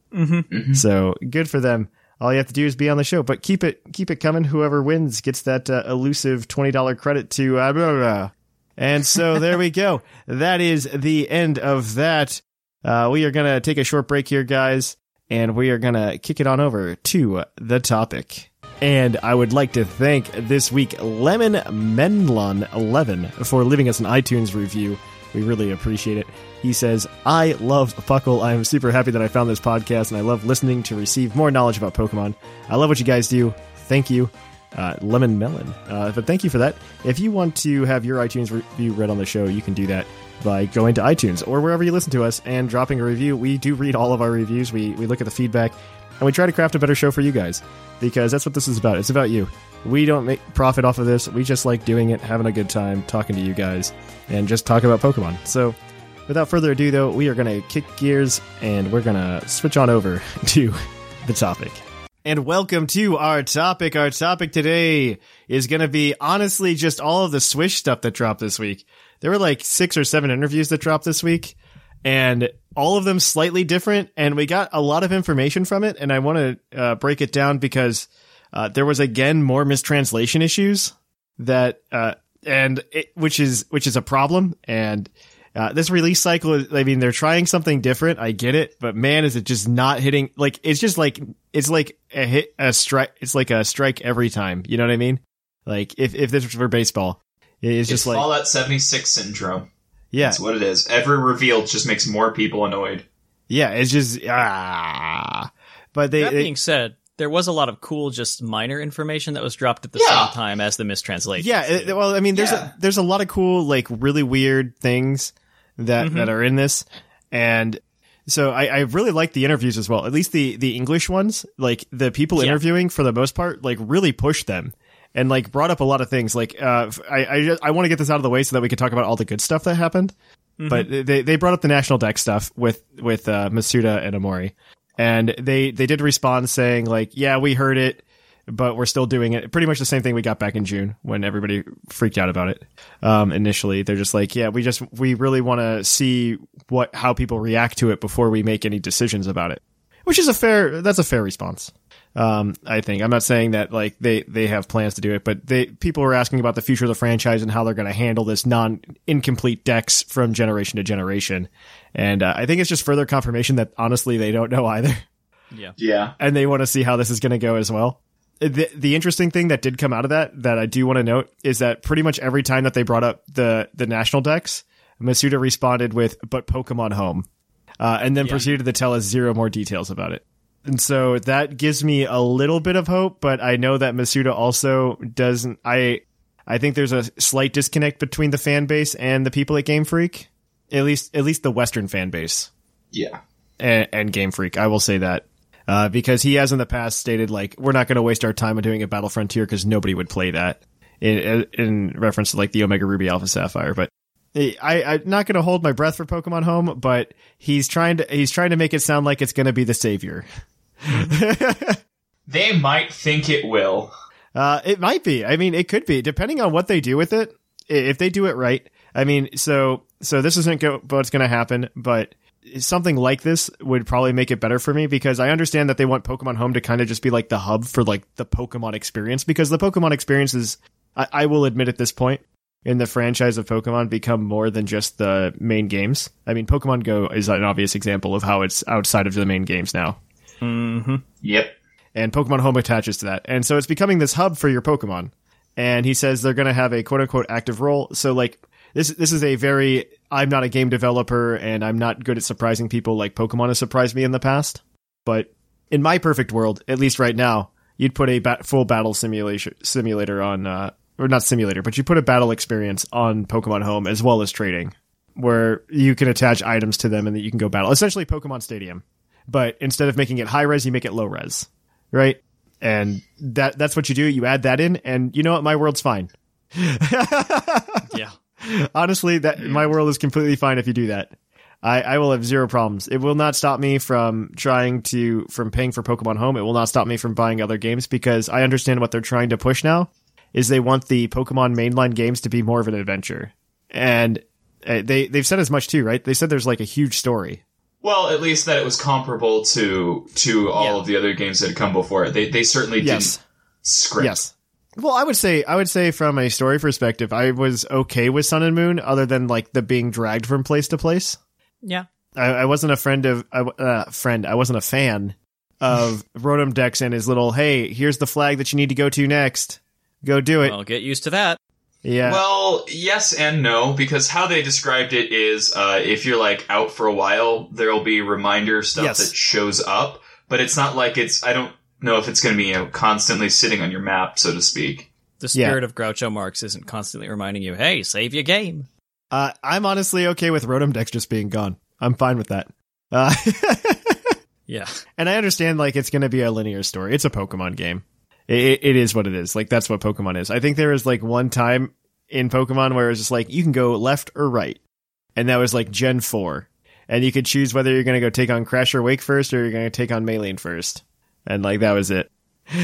Mm-hmm. Mm-hmm. So good for them. All you have to do is be on the show, but keep it keep it coming. Whoever wins gets that uh, elusive twenty dollars credit to uh, blah, blah, blah. And so there we go. That is the end of that. Uh, we are going to take a short break here, guys, and we are going to kick it on over to the topic. And I would like to thank this week Lemon Menlon eleven for leaving us an iTunes review. We really appreciate it. He says, I love Puckle. I am super happy that I found this podcast, and I love listening to receive more knowledge about Pokemon. I love what you guys do. Thank you. Uh, Lemon Melon. Uh, but thank you for that. If you want to have your iTunes review read on the show, you can do that by going to iTunes or wherever you listen to us and dropping a review. We do read all of our reviews. We, we look at the feedback, and we try to craft a better show for you guys, because that's what this is about. It's about you. We don't make profit off of this. We just like doing it, having a good time, talking to you guys, and just talk about Pokemon. So without further ado, though, we are going to kick gears, and we're going to switch on over to the topic. And welcome to our topic. Our topic today is going to be, honestly, just all of the Swish stuff that dropped this week. There were like six or seven interviews that dropped this week, and all of them slightly different, and we got a lot of information from it, and I want to uh, break it down because uh, there was, again, more mistranslation issues that, uh, and it, which is which is a problem, and Uh, this release cycle, I mean, they're trying something different. I get it, but man, is it just not hitting? Like, it's just like, it's like a hit, a strike. It's like a strike every time. You know what I mean? Like, if, if this was for baseball, it's, it's just like Fallout seventy-six syndrome. Yeah. That's what it is. Every reveal just makes more people annoyed. Yeah. It's just, ah, but they, That they being said, there was a lot of cool, just minor information that was dropped at the Yeah. same time as the mistranslation. yeah. It, well, I mean, there's Yeah. a, there's a lot of cool, like really weird things that, Mm-hmm. that are in this. And so I, I really like the interviews as well. At least the, the English ones, like the people Yeah. interviewing for the most part, like really pushed them and like brought up a lot of things. Like, uh, I, I, just, I want to get this out of the way so that we can talk about all the good stuff that happened. Mm-hmm. But they, they brought up the National Dex stuff with, with, uh, Masuda and Amori. And they, they did respond saying like, yeah, we heard it, but we're still doing it. Pretty much the same thing we got back in June when everybody freaked out about it. Um, initially, they're just like, yeah, we just, we really want to see what, how people react to it before we make any decisions about it, which is a fair, that's a fair response. Um, I think. I'm not saying that like they, they have plans to do it, but they, people were asking about the future of the franchise and how they're going to handle this non incomplete Dex from generation to generation. And, uh, I think it's just further confirmation that honestly, they don't know either. Yeah. Yeah. And they want to see how this is going to go as well. The, the interesting thing that did come out of that, that I do want to note, is that pretty much every time that they brought up the, the national Dex, Masuda responded with, but Pokemon Home, uh, and then Yeah. proceeded to tell us zero more details about it. And so that gives me a little bit of hope, but I know that Masuda also doesn't, I, I think there's a slight disconnect between the fan base and the people at Game Freak, at least, at least the Western fan base Yeah. and, and Game Freak. I will say that. Uh, because he has in the past stated, like, we're not going to waste our time on doing a Battle Frontier because nobody would play that in, in reference to, like, the Omega Ruby Alpha Sapphire. But I, I'm not going to hold my breath for Pokemon Home, but he's trying to, he's trying to make it sound like it's going to be the savior. They might think it will. Uh, it might be. I mean, it could be, depending on what they do with it. If they do it right. I mean, so, so this isn't go- what's going to happen, but something like this would probably make it better for me, because I understand that they want Pokemon Home to kind of just be like the hub for like the Pokemon experience, because the Pokemon experience is, I, I will admit at this point in the franchise of Pokemon, become more than just the main games. I mean, Pokemon Go is an obvious example of how it's outside of the main games now. Mm-hmm. Yep. And Pokemon Home attaches to that. And so it's becoming this hub for your Pokemon. And he says they're going to have a quote unquote active role. So like this, this is a very, I'm not a game developer and I'm not good at surprising people like Pokemon has surprised me in the past. But in my perfect world, at least right now, you'd put a bat- full battle simulation simulator on, uh, or not simulator, but you put a battle experience on Pokemon Home as well as trading, where you can attach items to them and that you can go battle. Essentially Pokemon Stadium. But instead of making it high res, you make it low res. Right? And that that's what you do. You add that in, and you know what? My world's fine. Yeah. Honestly, that my world is completely fine if you do that. I, I will have zero problems. It will not stop me from trying to from paying for Pokemon Home. It will not stop me from buying other games, because I understand what they're trying to push now is they want the Pokemon mainline games to be more of an adventure. And uh, they they've said as much too, right? They said there's like a huge story Well, at least that it was comparable to to all Yeah. of the other games that had come before it. They they certainly Yes. didn't script. Yes. Well, I would say I would say from a story perspective, I was okay with Sun and Moon, other than like the being dragged from place to place. Yeah. I, I wasn't a friend of I, uh, friend. I wasn't a fan of Rotom Dex and his little, hey, here's the flag that you need to go to next. Go do it. Well, get used to that. Yeah. Well, yes and no, because how they described it is uh, if you're like out for a while, there'll be reminder stuff Yes. that shows up, but it's not like it's, I don't know if it's going to be, you know, constantly sitting on your map, so to speak. The Yeah. spirit of Groucho Marx isn't constantly reminding you, hey, save your game. Uh, I'm honestly okay with Rotom Dex just being gone. I'm fine with that. Uh, Yeah. and I understand like it's going to be a linear story. It's a Pokemon game. It, it is what it is. Like that's what Pokemon is. I think there was like one time in Pokemon where it was just like you can go left or right, and that was like Gen four, and you could choose whether you're going to go take on Crash or Wake first, or you're going to take on Maylene first, and like that was it.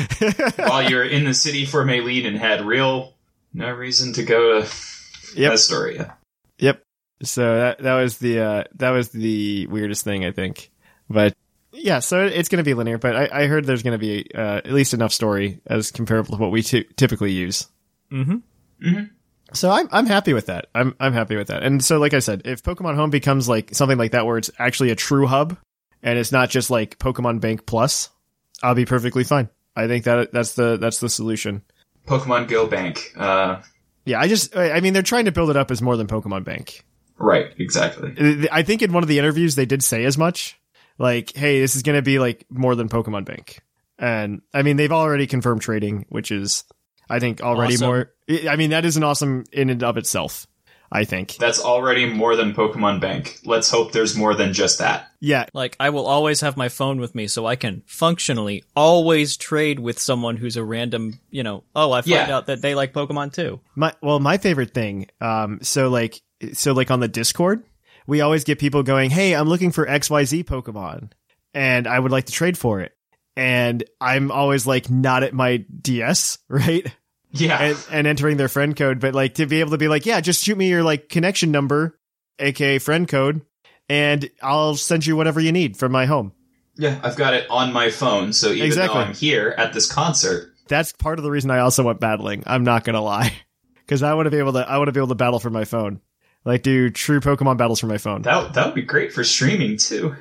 While you're in the city for Maylene and had real no reason to go to Yep. Astoria. Yep. So that that was the uh, that was the weirdest thing I think, but. Yeah, so it's going to be linear, but I, I heard there's going to be uh, at least enough story as comparable to what we t- typically use. Mm-hmm. Mm-hmm. So I'm I'm happy with that. I'm I'm happy with that. And so, like I said, if Pokemon Home becomes like something like that, where it's actually a true hub and it's not just like Pokemon Bank Plus, I'll be perfectly fine. I think that that's the that's the solution. Pokemon Go Bank. Uh, Yeah, I just I I mean they're trying to build it up as more than Pokemon Bank. right, exactly. I think in one of the interviews they did say as much. Like, hey, this is going to be like more than Pokemon Bank. And I mean, they've already confirmed trading, which is, I think, already Awesome. more. I mean, that is an awesome in and of itself, I think. That's already more than Pokemon Bank. Let's hope there's more than just that. Yeah. Like, I will always have my phone with me so I can functionally always trade with someone who's a random, you know, oh, I find Yeah. out that they like Pokemon too. My, well, my favorite thing, um, so like, so like on the Discord, we always get people going, hey, I'm looking for X Y Z Pokemon and I would like to trade for it. And I'm always like, not at my D S, right? Yeah. and, and entering their friend code, but like to be able to be like, yeah, just shoot me your like connection number, aka friend code, and I'll send you whatever you need from my home. Yeah, I've got it on my phone, so even Exactly. though I'm here at this concert, That's part of the reason I also went battling. I'm not gonna lie, because I want to be able to. I want to be able to battle from my phone, like do true Pokemon battles from my phone. that that would be great for streaming too.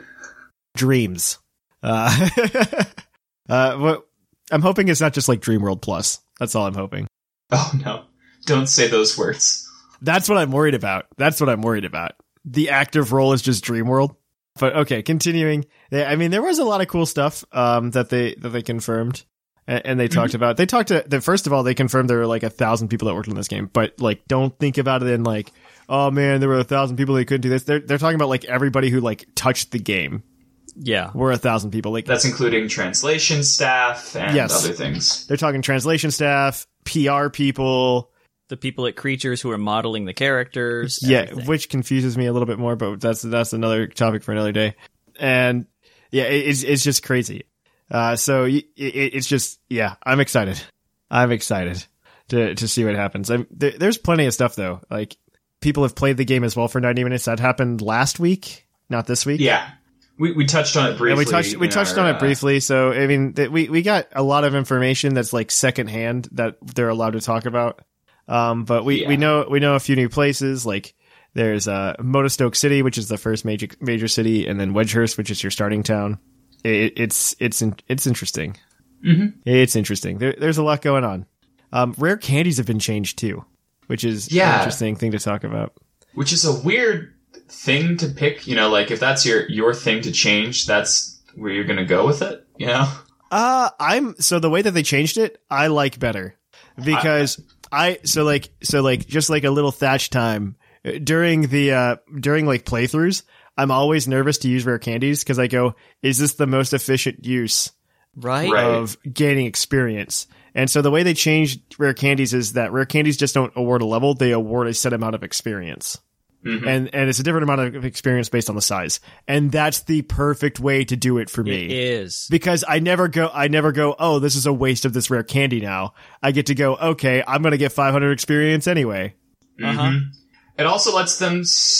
Dreams. Uh, uh, what I'm hoping it's not just like Dream World Plus. That's all I'm hoping. Oh no, don't say those words. That's what I'm worried about. That's what I'm worried about. The active role is just Dream World. But okay, continuing. They, I mean, there was a lot of cool stuff um, that they that they confirmed, and, and they talked Mm-hmm. about. They talked to. The, first of all, they confirmed there were like a thousand people that worked on this game. But like, don't think about it in like, oh man, there were a thousand people that couldn't do this. They're they're talking about like everybody who like touched the game Yeah. were a thousand people. Like That's including translation staff and Yes. other things. they're talking translation staff, P R people. The people at Creatures who are modeling the characters. Yeah, everything. which confuses me a little bit more, but that's that's another topic for another day. And yeah, it, it's it's just crazy. Uh, so y- it, it's just yeah, I'm excited. I'm excited to to see what happens. I'm, there, there's plenty of stuff though. Like people have played the game as well for ninety minutes. That happened last week, not this week. Yeah, we we touched on it briefly. And we touched we in touched our, on it uh, briefly. So I mean, th- we we got a lot of information that's like secondhand that they're allowed to talk about. Um, but we, Yeah. we know we know a few new places. Like there's uh, Motostoke City, which is the first major major city, and then Wedgehurst, which is your starting town. It, it's it's in, it's interesting. Mhm. It's interesting. There, there's a lot going on. Um, rare candies have been changed too, which is an Yeah. interesting thing to talk about. which is a weird thing to pick. You know, like if that's your your thing to change, that's where you're gonna go with it. You know. Uh, I'm so the way that they changed it, I like better because I, so like so like just like a little Thatch time uh, during the uh during like playthroughs, I'm always nervous to use rare candies because I go, is this the most efficient use Right? Right. of gaining experience? And so the way they changed rare candies is that rare candies just don't award a level; they award a set amount of experience. Mhm. And and it's a different amount of experience based on the size, and that's the perfect way to do it for me. It is. Because I never go, I never go, oh, this is a waste of this rare candy now. I get to go, okay, I'm going to get five hundred experience anyway. Uh-huh. Mhm. It also lets them s-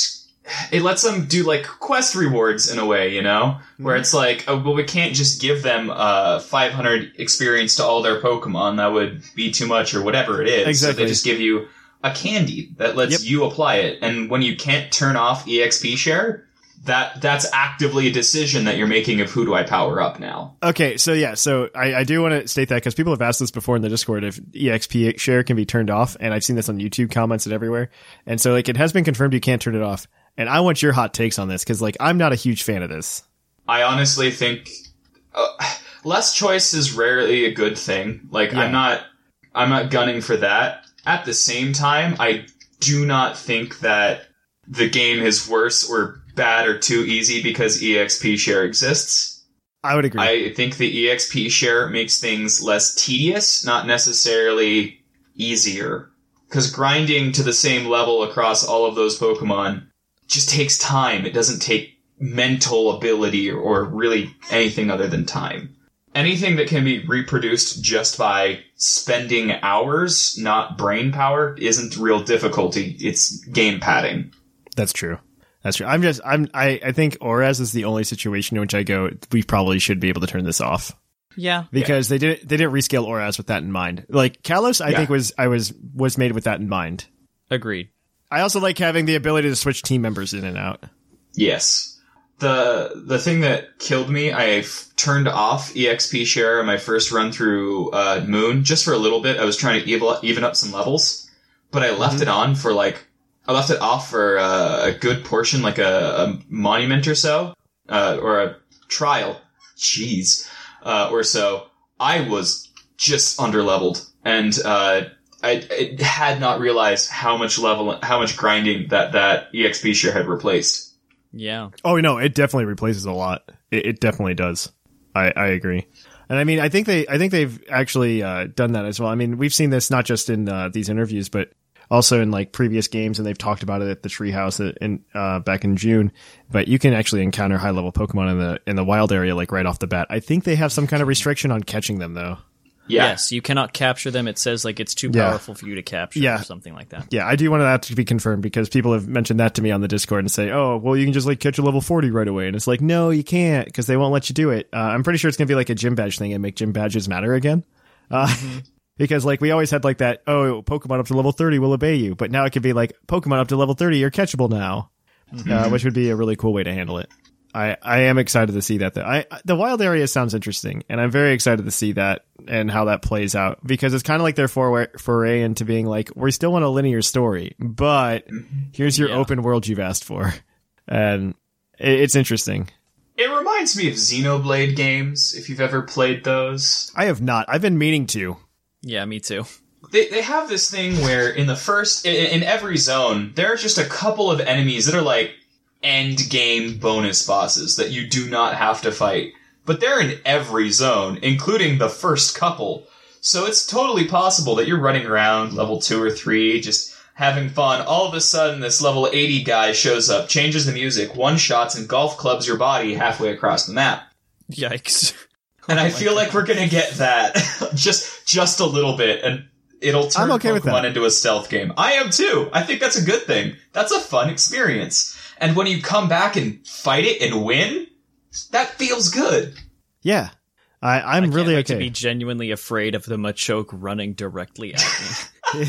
it lets them do like quest rewards in a way, you know, where it's like, oh, well, we can't just give them uh five hundred experience to all their Pokemon. That would be too much or whatever it is. Exactly. So they just give you a candy that lets Yep. you apply it. And when you can't turn off E X P share, that that's actively a decision that you're making of who do I power up now. Okay, so yeah, so I, I do want to state that because people have asked this before in the Discord if E X P share can be turned off, and I've seen this on YouTube comments and everywhere. And so like it has been confirmed you can't turn it off. And I want your hot takes on this because like I'm not a huge fan of this. I honestly think uh, less choice is rarely a good thing. Like Yeah. I'm not I'm not gunning for that. At the same time, I do not think that the game is worse or bad or too easy because E X P share exists. I would agree. I think the E X P share makes things less tedious, not necessarily easier. Because grinding to the same level across all of those Pokemon just takes time. It doesn't take mental ability or really anything other than time. Anything that can be reproduced just by spending hours, not brain power, isn't real difficulty. It's game padding. That's true. That's true. I'm just, I'm, I, I think Oraz is the only situation in which I go, we probably should be able to turn this off. Yeah. Because they didn't, they didn't rescale Oraz with that in mind. Like, Kalos, I Yeah. think was, I was, was made with that in mind. Agreed. I also like having the ability to switch team members in and out. Yes. The the thing that killed me, I turned off E X P share on my first run through uh, Moon, just for a little bit. I was trying to evil, even up some levels, but I left mm-hmm. it on for like, I left it off for uh, a good portion, like a, a monument or so, uh, or a trial, jeez, uh, or so. I was just underleveled, and uh, I, I had not realized how much level, how much grinding that that E X P share had replaced. Yeah. Oh, no, it definitely replaces a lot. It, it definitely does. I, I agree. And I mean, I think they, I think they've actually uh, done that as well. I mean, we've seen this not just in uh, these interviews, but also in like previous games, and they've talked about it at the Treehouse in uh, back in June. But you can actually encounter high level Pokemon in the in the wild area like right off the bat. I think they have some kind of restriction on catching them though. Yeah. Yes, you cannot capture them. It says like it's too Yeah. powerful for you to capture Yeah. or something like that. Yeah, I do want that to be confirmed because people have mentioned that to me on the Discord and say, oh, well, you can just like catch a level forty right away. And it's like, no, you can't because they won't let you do it. Uh, I'm pretty sure it's going to be like a gym badge thing and make gym badges matter again. Uh, mm-hmm. Because like we always had like that, oh, Pokemon up to level thirty will obey you. But now it could be like Pokemon up to level thirty, you're catchable now, mm-hmm. uh, which would be a really cool way to handle it. I, I am excited to see that. I, the wild area sounds interesting, and I'm very excited to see that and how that plays out because it's kind of like their foray, foray into being like, we still want a linear story, but here's your Yeah. open world you've asked for. And it, it's interesting. It reminds me of Xenoblade games, if you've ever played those. I have not. I've been meaning to. Yeah, me too. They they have this thing where in the first, in, in every zone, there are just a couple of enemies that are like end game bonus bosses that you do not have to fight. But they're in every zone, including the first couple. So it's totally possible that you're running around level two or three, just having fun. All of a sudden, this level eighty guy shows up, changes the music, one-shots, and golf clubs your body halfway across the map. Yikes. And I feel like we're gonna get that just just a little bit, and it'll turn I'm okay with Pokemon that. into a stealth game. I am too. I think that's a good thing. That's a fun experience. And when you come back and fight it and win, that feels good. Yeah. I, I'm I can't really wait okay. to be genuinely afraid of the Machoke running directly at me.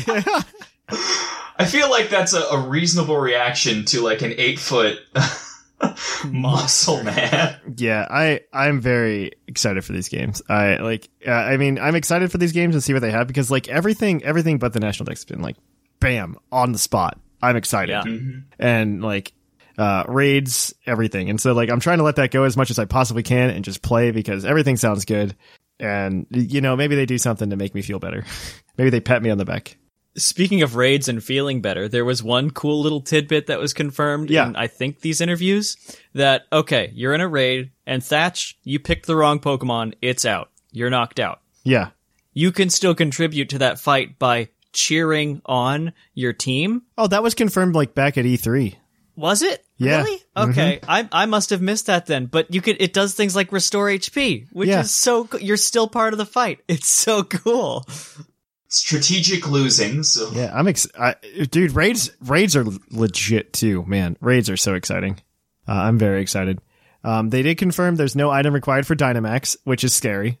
I feel like that's a, a reasonable reaction to like an eight foot muscle man. Yeah, I I'm very excited for these games. I like. Uh, I mean, I'm excited for these games and see what they have because like everything, everything but the National Dex has been like, bam, on the spot. I'm excited, Yeah. Mm-hmm. and like uh, raids, everything. And so like I'm trying to let that go as much as I possibly can and just play because everything sounds good. And you know, maybe they do something to make me feel better. Maybe they pat me on the back. Speaking of raids and feeling better, there was one cool little tidbit that was confirmed Yeah. in, I think, these interviews that, okay, you're in a raid, and Thatch, you picked the wrong Pokemon, it's out. You're knocked out. Yeah. You can still contribute to that fight by cheering on your team. Oh, that was confirmed like back at E three. Was it? Yeah. Really? Okay. I I must have missed that then. But you could it does things like restore H P, which Yeah. is so co- you're still part of the fight. It's so cool. strategic losing. So Yeah, I'm ex- I, dude. Raids, raids are legit too, man. Raids are so exciting. Uh, I'm very excited. Um, they did confirm there's no item required for Dynamax, which is scary.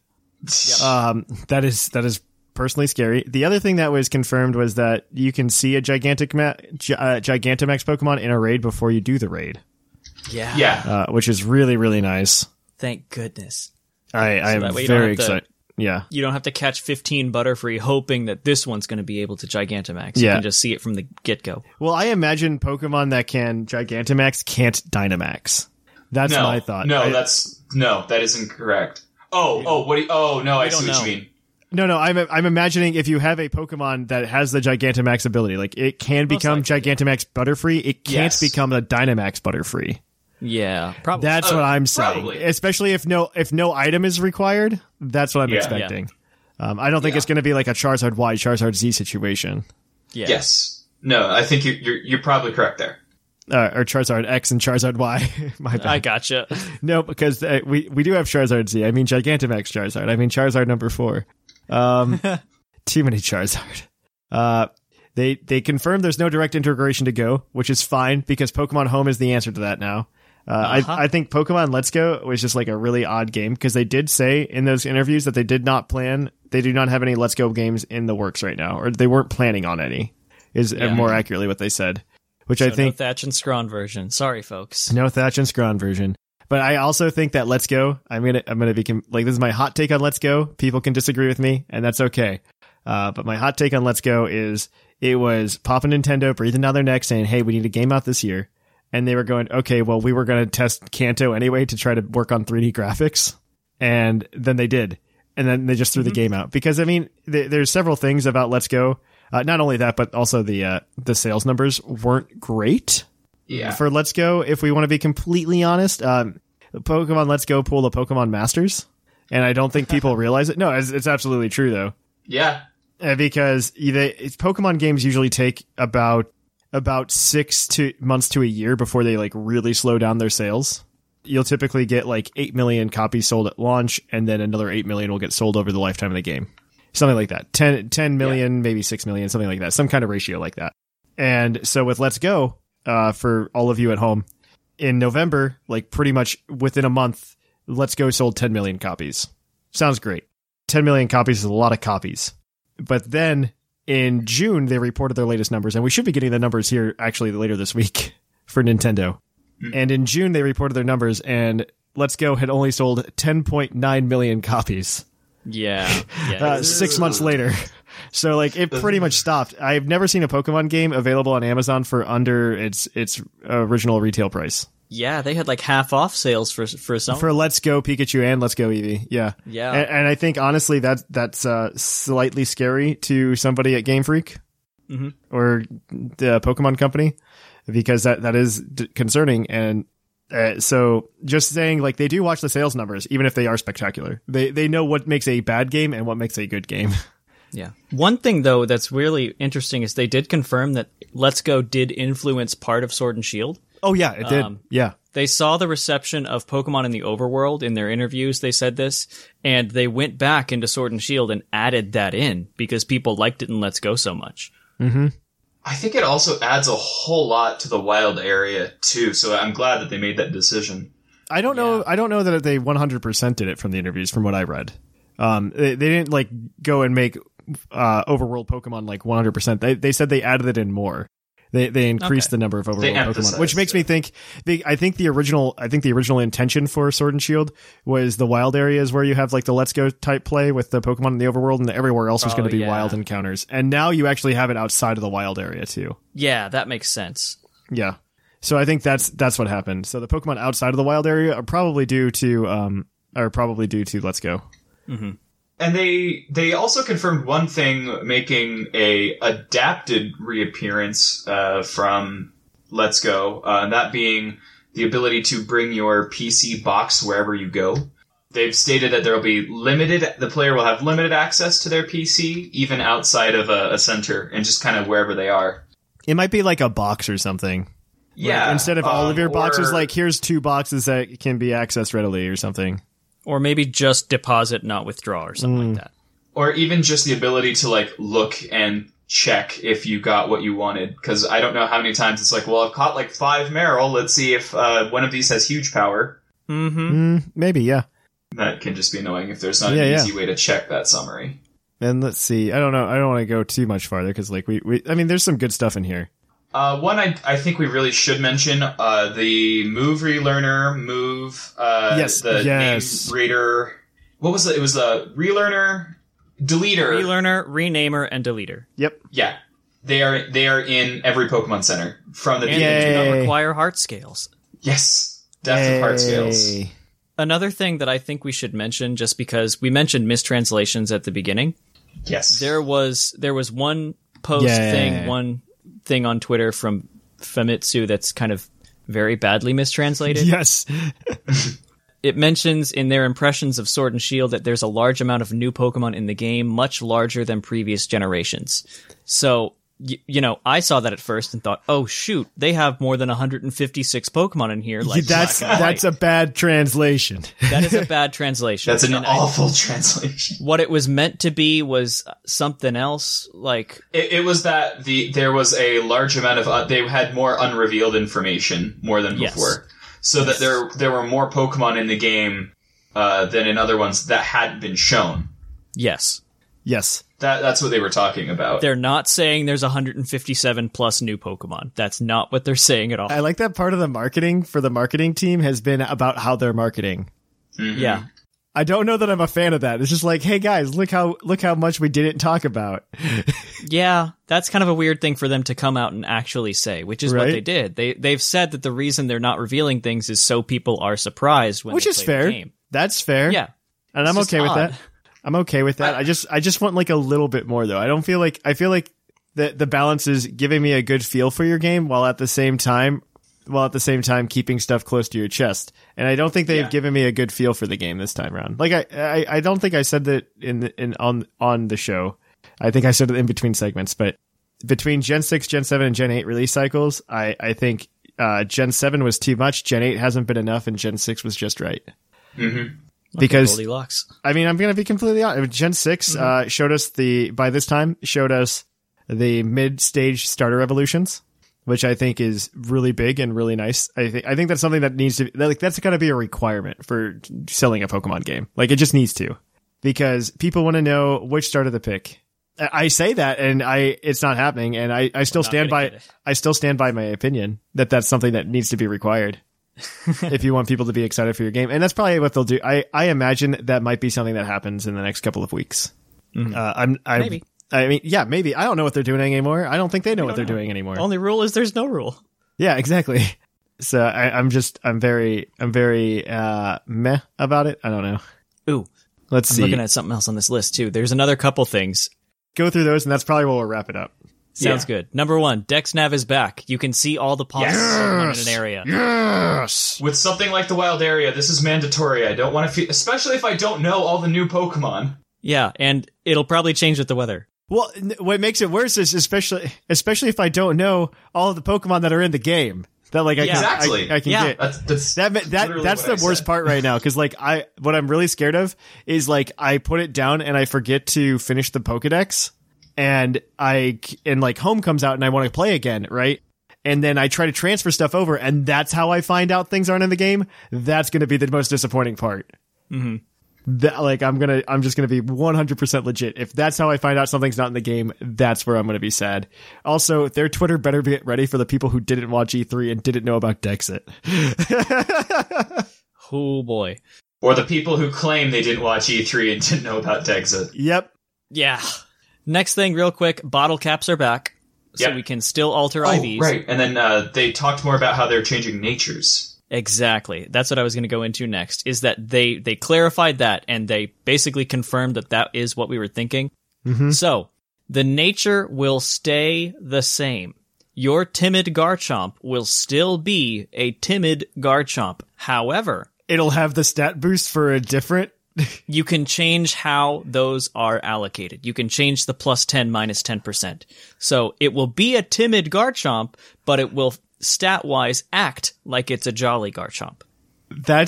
Um, that is that is personally scary. The other thing that was confirmed was that you can see a gigantic ma- gi- uh, Gigantamax Pokemon in a raid before you do the raid. Yeah. yeah, Uh, which is really really nice. Thank goodness. I I am that way you don't very have to- excited. Yeah. You don't have to catch fifteen Butterfree hoping that this one's going to be able to Gigantamax. Yeah. You can just see it from the get-go. Well, I imagine Pokemon that can Gigantamax can't Dynamax. That's no, my thought. No, I- that's no, that isn't correct. Oh, oh, what? Do you, oh, no, I don't see what know. you mean. No, no, I'm I'm imagining if you have a Pokemon that has the Gigantamax ability, like it can become likely, Gigantamax Butterfree, it can't Yes. become a Dynamax Butterfree. Yeah, probably. That's Uh, what I'm saying. probably. Especially if no if no item is required, that's what I'm Yeah. expecting. Um, I don't think Yeah. it's going to be like a Charizard Y, Charizard Z situation, yeah. Yes. No, I think you're you're, you're probably correct there. uh, or Charizard X and Charizard Y. My bad. I gotcha. No, because uh, we we do have Charizard Z. I mean Gigantamax Charizard. I mean Charizard number four. Um, too many Charizard. Uh, they they confirmed there's no direct integration to Go, which is fine because Pokemon Home is the answer to that now. Uh, Uh-huh. I I think Pokemon Let's Go was just like a really odd game because they did say in those interviews that they did not plan, they do not have any Let's Go games in the works right now, or they weren't planning on any. Is uh, Yeah. more accurately what they said, which So I think no Thatch and Scrawn version. Sorry, folks. no Thatch and Scrawn version. But I also think that Let's Go, I'm gonna I'm gonna be com- like this is my hot take on Let's Go. People can disagree with me, and that's okay. Uh, but my hot take on Let's Go is it was Papa Nintendo breathing down their neck saying, "Hey, we need a game out this year," and they were going, "Okay, well, we were gonna test Kanto anyway to try to work on three D graphics," and then they did, and then they just threw the game out because I mean, th- there's several things about Let's Go. Uh, not only that, but also the uh, the sales numbers weren't great. Yeah. For Let's Go, if we want to be completely honest, um, Pokemon Let's Go pulled a Pokemon Masters, and I don't think people realize it. No, it's, it's absolutely true though, yeah. uh, because they, it's, Pokemon games usually take about about six to months to a year before they like really slow down their sales. You'll typically get like eight million copies sold at launch, and then another eight million will get sold over the lifetime of the game, something like that. ten, ten million, maybe six million, something like that, some kind of ratio like that. And so with Let's Go. Uh, for all of you at home, in November, like pretty much within a month, Let's Go sold ten million copies. Sounds great. ten million copies is a lot of copies. But then in June, they reported their latest numbers, and we should be getting the numbers here actually later this week for Nintendo. Mm. And in June, they reported their numbers, and Let's Go had only sold ten point nine million copies. Yeah. yeah. Uh, six months later. So like it pretty much stopped. I've never seen a Pokemon game available on Amazon for under its its original retail price. yeah, they had like half off sales for for some. For Let's Go Pikachu and Let's Go Eevee. Yeah. Yeah. And, and I think honestly that that's uh, slightly scary to somebody at Game Freak Mhm. or the Pokemon Company because that that is d- concerning. And uh, so just saying like they do watch the sales numbers even if they are spectacular. They they know what makes a bad game and what makes a good game. Yeah. One thing, though, that's really interesting is they did confirm that Let's Go did influence part of Sword and Shield. Oh, yeah, it did. Um, yeah. They saw the reception of Pokemon in the overworld in their interviews. They said this, and they went back into Sword and Shield and added that in because people liked it in Let's Go so much. Mm-hmm. I think it also adds a whole lot to the wild area, too, so I'm glad that they made that decision. I don't know. I don't know that they one hundred percent did it from the interviews, from what I read. Um, they, they didn't like go and make uh, overworld Pokemon like one hundred percent. They they said they added it in more. They they increased Okay. the number of overworld Pokemon, emphasized which makes me it. think. They, I think the original. I think the original intention for Sword and Shield was the wild areas where you have like the Let's Go type play with the Pokemon in the overworld, and everywhere else was Oh, going to be yeah. wild encounters. And now you actually have it outside of the wild area too. Yeah, that makes sense. Yeah. So I think that's that's what happened. So the Pokemon outside of the wild area are probably due to um are probably due to Let's Go. Mm-hmm. And they they also confirmed one thing, making a adapted reappearance uh, from Let's Go, uh, and that being the ability to bring your P C box wherever you go. They've stated that there will be limited, the player will have limited access to their P C, even outside of a, a center, and just kind of wherever they are. It might be like a box or something. Yeah. Like, instead of all um, of your boxes, or- like here's two boxes that can be accessed readily or something. Or maybe just deposit, not withdraw, or something like that. Or even just the ability to, like, look and check if you got what you wanted. Because I don't know how many times it's like, well, I've caught, like, five Meryl. Let's see if uh, one of these has huge power. Mm-hmm. Mm, maybe, yeah. That can just be annoying if there's not Yeah, an yeah. easy way to check that summary. And let's see. I don't know. I don't want to go too much farther because, like, we, we. I mean, there's some good stuff in here. Uh, one I I think we really should mention, uh, the move relearner, move, uh, Yes, the yes. name reader. What was it? It was the relearner, deleter. Relearner, renamer, and deleter. Yep. Yeah. They are, they are in every Pokemon Center from the And beginning. they do not Yay. require heart scales. Yes. Depth of heart scales. Yay. Another thing that I think we should mention, just because we mentioned mistranslations at the beginning, Yes. there was there was one post Yeah. thing, one thing on Twitter from Famitsu that's kind of very badly mistranslated. Yes. It mentions in their impressions of Sword and Shield that there's a large amount of new Pokemon in the game, much larger than previous generations. So, y- you know, I saw that at first and thought, oh shoot, they have more than one hundred fifty-six Pokemon in here. Like that's black and that's a white. bad translation. That is a bad translation. That's an And I- awful translation. what it was meant to be was something else, like It, it was that the there was a large amount of uh, they had more unrevealed information more than Yes. before, so that there there were more Pokemon in the game uh, than in other ones that hadn't been shown. yes. Yes. That that's what they were talking about. They're not saying there's one hundred fifty-seven plus new Pokemon. That's not what they're saying at all. I like that part of the marketing for the marketing team has been about how they're marketing. Yeah. I don't know that I'm a fan of that. It's just like, hey guys, look how look how much we didn't talk about. Yeah, that's kind of a weird thing for them to come out and actually say, which is what Right? they did. They they've said that the reason they're not revealing things is so people are surprised when Which they is play fair. the game. That's fair. Yeah. And I'm It's just okay with odd. that. I'm okay with that. I, just I just want like a little bit more though. I don't feel like I feel like the the balance is giving me a good feel for your game while at the same time while at the same time keeping stuff close to your chest. And I don't think they've Yeah. given me a good feel for the game this time around. Like I I, I don't think I said that in the, in on on the show. I think I said it in between segments, but between Gen six, Gen seven, and Gen eight release cycles, I I think uh, Gen seven was too much, Gen eight hasn't been enough, and Gen six was just right. Mm-hmm. Because Goldilocks. I mean, I'm going to be completely honest. Gen six uh, showed us the, by this time, showed us the mid-stage starter evolutions, which I think is really big and really nice. I think I think that's something that needs to, like, that's got to be a requirement for selling a Pokemon game. Like, it just needs to. Because people want to know which starter to pick. I I say that, and I it's not happening, and I, I still not stand gonna by get it. I still stand by my opinion that that's something that needs to be required. If you want people to be excited for your game. And that's probably what they'll do. I, I imagine that might be something that happens in the next couple of weeks. Uh, I'm, I, Maybe. I mean, yeah, maybe. I don't know what they're doing anymore. I don't think they know what they're doing anymore. Only rule is there's no rule. Yeah, exactly. So I, I'm just, I'm very, I'm very, uh, meh about it. I don't know. Ooh, Let's I'm see. looking at something else on this list too. There's another couple things. Go through those, and that's probably where we'll wrap it up. Sounds Yeah. good. Number one, DexNav is back. You can see all the possible Pokemon in an area. Yes. With something like the wild area, this is mandatory. I don't want to feel, especially if I don't know all the new Pokemon. Yeah, and it'll probably change with the weather. Well, n- what makes it worse is especially, especially if I don't know all of the Pokemon that are in the game that like I Yeah. can, Exactly. I, I can Yeah. get. That's that's That that literally that's what the I worst said. part right now because like I what I'm really scared of is like I put it down and I forget to finish the Pokedex and I and like home comes out and I want to play again, right? And then I try to transfer stuff over and that's how I find out things aren't in the game. That's going to be the most disappointing part. Mm-hmm. That like I'm gonna I'm just gonna be one hundred percent legit. If that's how I find out something's not in the game, that's where I'm gonna be sad. Also, their Twitter better be ready for the people who didn't watch E three and didn't know about Dexit. Oh boy. Or the people who claim they didn't watch E three and didn't know about Dexit. Yep. Yeah. Next thing, real quick, bottle caps are back. So Yep. we can still alter Oh, I Vs. right. And then uh, they talked more about how they're changing natures. Exactly. That's what I was going to go into next, is that they, they clarified that and they basically confirmed that that is what we were thinking. Mm-hmm. So, the nature will stay the same. Your timid Garchomp will still be a timid Garchomp. However, It'll have the stat boost for a different. you can change how those are allocated. You can change the plus ten, minus ten percent. So it will be a timid Garchomp, but it will stat-wise act like it's a jolly Garchomp. That's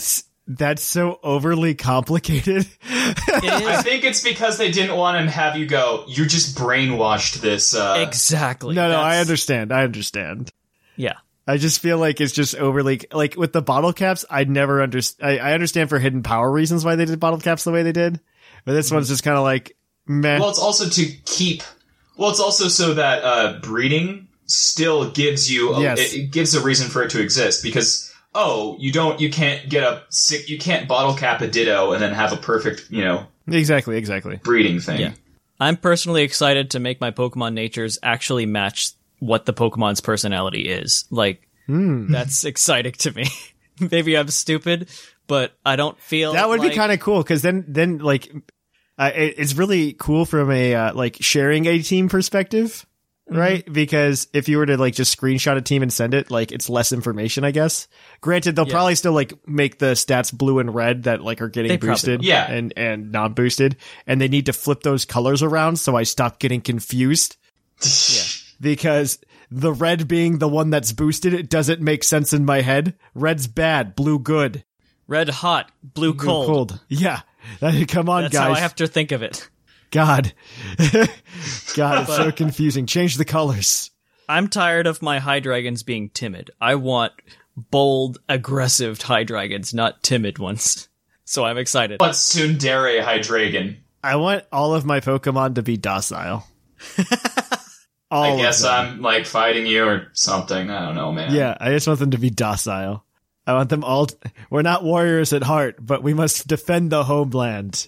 That's so overly complicated. It is. I think it's because they didn't want to have you go, you just brainwashed this. Uh, Exactly. No, no, That's- I understand. I understand. Yeah. I just feel like it's just overly like with the bottle caps. I never understand. I understand for hidden power reasons why they did bottle caps the way they did, but this one's just kind of like meh. Well, it's also to keep. Well, it's also so that uh, breeding still gives you. A, Yes. it, it gives a reason for it to exist because. Oh, you don't. You can't get a sick. You can't bottle cap a Ditto and then have a perfect, you know, Exactly, exactly. breeding thing. Yeah. I'm personally excited to make my Pokemon natures actually match what the Pokemon's personality is. Like, Hmm. that's exciting to me. Maybe I'm stupid, but I don't feel That would like- be kind of cool because then, then like, uh, it, it's really cool from a uh, like sharing a team perspective, right? Mm-hmm. Because if you were to like just screenshot a team and send it, like it's less information, I guess. Granted, they'll Yeah. probably still like make the stats blue and red that like are getting They probably boosted, will. Yeah. and and not boosted, and they need to flip those colors around. So I stopped getting confused. Yeah. Because the red being the one that's boosted, it doesn't make sense in my head. Red's bad, blue good. Red hot, blue Blue cold. cold. Yeah. Come on, That's guys. how I have to think of it. God. God, it's so confusing. Change the colors. I'm tired of my Hydreigons being timid. I want bold, aggressive Hydreigons, not timid ones. So I'm excited. But Tsundere Hydreigon. I want all of my Pokemon to be docile. All I of guess them. I'm like fighting you or something. I don't know, man. Yeah, I just want them to be docile. I want them all. T- We're not warriors at heart, but we must defend the homeland.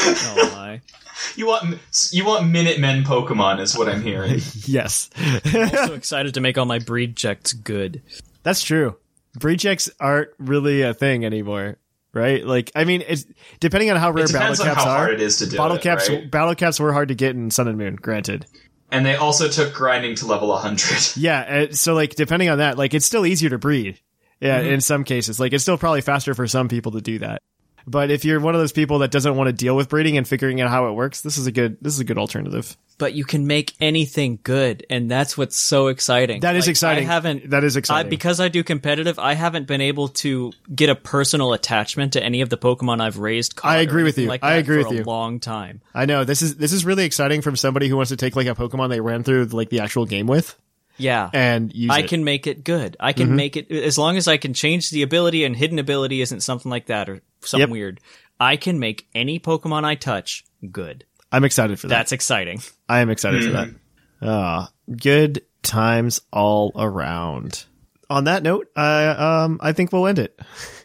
Oh my. You want you want Minutemen Pokemon is what I'm hearing. Yes. I'm also excited to make all my breed checks good. That's true. Breed checks aren't really a thing anymore, right? Like, I mean, it's depending on how rare It battle depends on caps how are. hard it is to do Bottle it, caps, right? battle caps were hard to get in Sun and Moon. Granted, And they also took grinding to level one hundred. yeah. uh, So, like, depending on that, like, it's still easier to breed. Yeah, Mm-hmm. in some cases, like, it's still probably faster for some people to do that. But if you're one of those people that doesn't want to deal with breeding and figuring out how it works, this is a good this is a good alternative. But you can make anything good, and that's what's so exciting. That is Like, exciting. I haven't. That is I, exciting. because I do competitive, I haven't been able to get a personal attachment to any of the Pokemon I've raised. caught I or agree with anything you. Like I that agree for with a you. long time. I know this is this is really exciting from somebody who wants to take like a Pokemon they ran through like the actual game with Yeah, and use I it. can make it good. I can Mhm. make it as long as I can change the ability and hidden ability isn't something like that or something Yep. weird. I can make any Pokemon I touch good. I'm excited for that. That's exciting. I am excited for Mm-hmm. that. Ah, good times all around. On that note, I um I think we'll end it.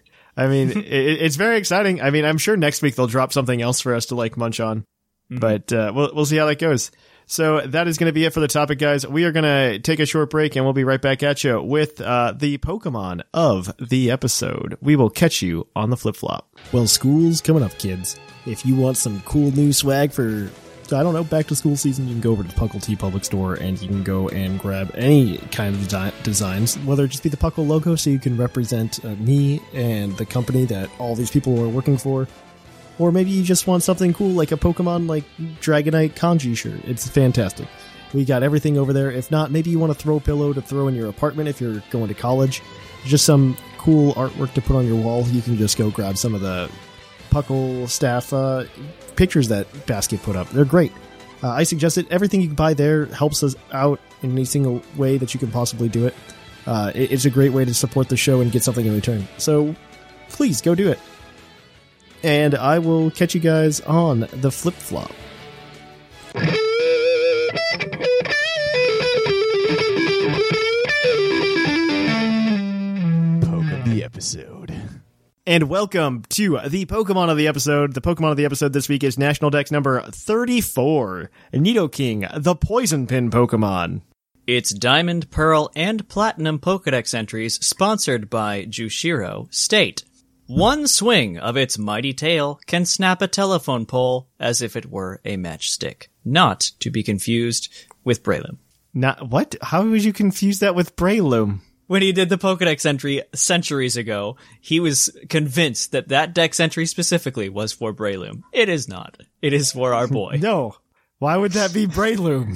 I mean, it, it's very exciting. I mean, I'm sure next week they'll drop something else for us to like munch on, Mm-hmm. but uh, we'll we'll see how that goes. So that is going to be it for the topic, guys. We are going to take a short break and we'll be right back at you with uh, the Pokemon of the episode. We will catch you on the flip flop. Well, school's coming up, kids. If you want some cool new swag for, I don't know, back to school season, you can go over to the Puckle Tea Public Store and you can go and grab any kind of de- designs, whether it just be the Puckle logo so you can represent uh, me and the company that all these people are working for. Or maybe you just want something cool like a Pokemon like Dragonite kanji shirt. It's fantastic. We got everything over there. If not, maybe you want a throw pillow to throw in your apartment if you're going to college. Just some cool artwork to put on your wall. You can just go grab some of the Puckle staff uh, pictures that Basket put up. They're great. Uh, I suggest it. Everything you can buy there helps us out in any single way that you can possibly do it. Uh, it it's a great way to support the show and get something in return. So please go do it. And I will catch you guys on the flip flop. Poke of the episode. And welcome to the Pokemon of the episode. The Pokemon of the episode this week is National Dex number thirty-four, Nidoking, the Poison Pin Pokemon. It's Diamond, Pearl, and Platinum Pokedex entries sponsored by Jushiro state. One swing of its mighty tail can snap a telephone pole as if it were a matchstick. Not to be confused with Breloom. Not what? How would you confuse that with Breloom? When he did the Pokedex entry centuries ago, he was convinced that that dex entry specifically was for Breloom. It is not. It is for our boy. No. Why would that be Breloom?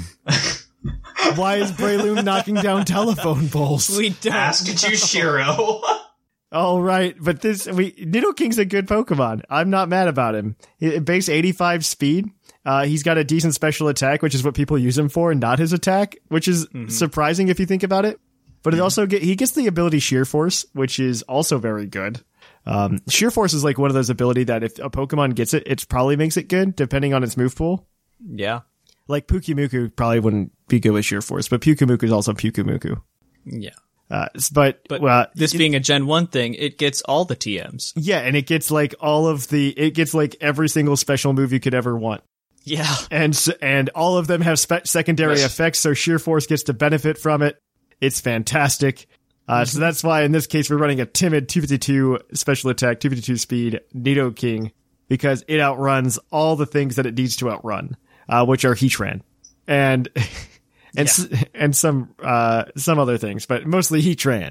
Why is Breloom knocking down telephone poles? We don't. Ask Jushiro. Oh, right. But this, we, Nidoking's a good Pokemon. I'm not mad about him. He- Base eighty-five speed. Uh, he's got a decent special attack, which is what people use him for, and not his attack, which is mm-hmm. surprising if you think about it. But it also get, he gets the ability Sheer Force, which is also very good. Um, Sheer Force is like one of those ability that if a Pokemon gets it, it probably makes it good, depending on its move pool. Yeah. Like Pukimuku probably wouldn't be good with Sheer Force, but Pukimuku is also Pukimuku. Yeah. Uh, but but uh, this it, being a Gen one thing, it gets all the T Ms. Yeah, and it gets like all of the, it gets like every single special move you could ever want. Yeah. And and all of them have spe- secondary effects, so Sheer Force gets to benefit from it. It's fantastic. Uh, so that's why in this case we're running a timid two fifty-two special attack, two fifty-two speed Nidoking, because it outruns all the things that it needs to outrun, uh, which are Heatran. And... And yeah. and some uh, some other things, but mostly Heatran.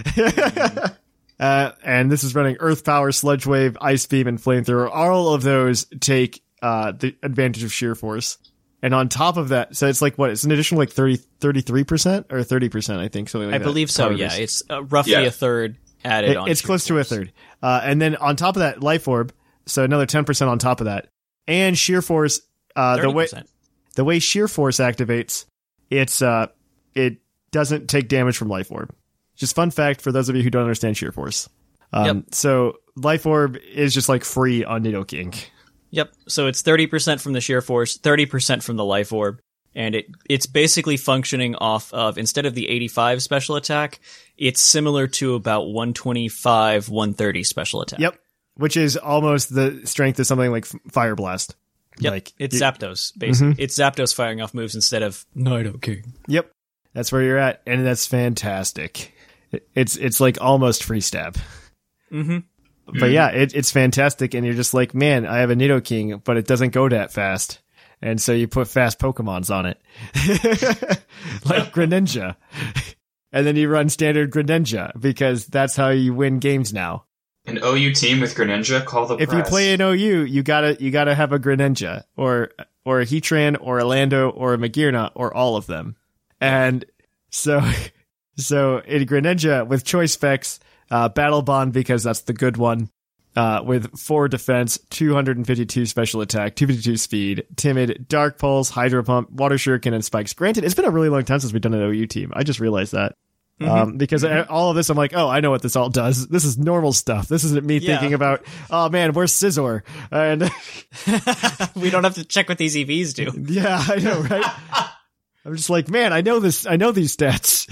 uh, and this is running Earth Power, Sludge Wave, Ice Beam, and Flamethrower. All of those take uh, the advantage of Sheer Force. And on top of that, so it's like what? It's an additional like thirty, thirty-three percent or thirty percent, I think. Something like I that. believe so, Power yeah. boost. It's uh, roughly Yeah. a third added It, on. it's Sheer close to a Force. third. Uh, and then on top of that, Life Orb, so another ten percent on top of that. And Sheer Force, uh, the way thirty percent. the way Sheer Force activates, it's uh, it doesn't take damage from Life Orb. Just fun fact for those of you who don't understand Sheer Force. Um, Yep. So Life Orb is just like free on Nidoking. Yep. So it's thirty percent from the Sheer Force, thirty percent from the Life Orb, and it it's basically functioning off of, instead of the eighty-five special attack, it's similar to about one twenty-five, one thirty special attack. Yep. Which is almost the strength of something like F- Fire Blast. Yep. Like, it's you- Zapdos, basically. Mhm. It's Zapdos firing off moves instead of Nidoking. Yep. That's where you're at, and that's fantastic. It, it's it's like almost free stab. Mm-hmm. But yeah, it, it's fantastic, and you're just like, man, I have a Nidoking, but it doesn't go that fast. And so you put fast Pokemons on it. Like Greninja. And then you run standard Greninja, because that's how you win games now. An O U team with Greninja, call the If press. you play an O U, you gotta you gotta have a Greninja, or or a Heatran, or a Lando, or a Magearna, or all of them. And so so in Greninja with choice specs, uh, Battle Bond, because that's the good one, uh, with four defense, two fifty-two special attack, two fifty-two speed, timid, Dark Pulse, Hydro Pump, Water Shuriken, and Spikes. Granted, it's been a really long time since we've done an O U team. I just realized that. Mm-hmm. Um, because mm-hmm. all of this, I'm like, oh, I know what this all does. This is normal stuff. This isn't me Yeah. thinking about, oh man, where's Scizor? And We don't have to check what these E Vs do. yeah, I know, right? I'm just like, man, I know this. I know these stats.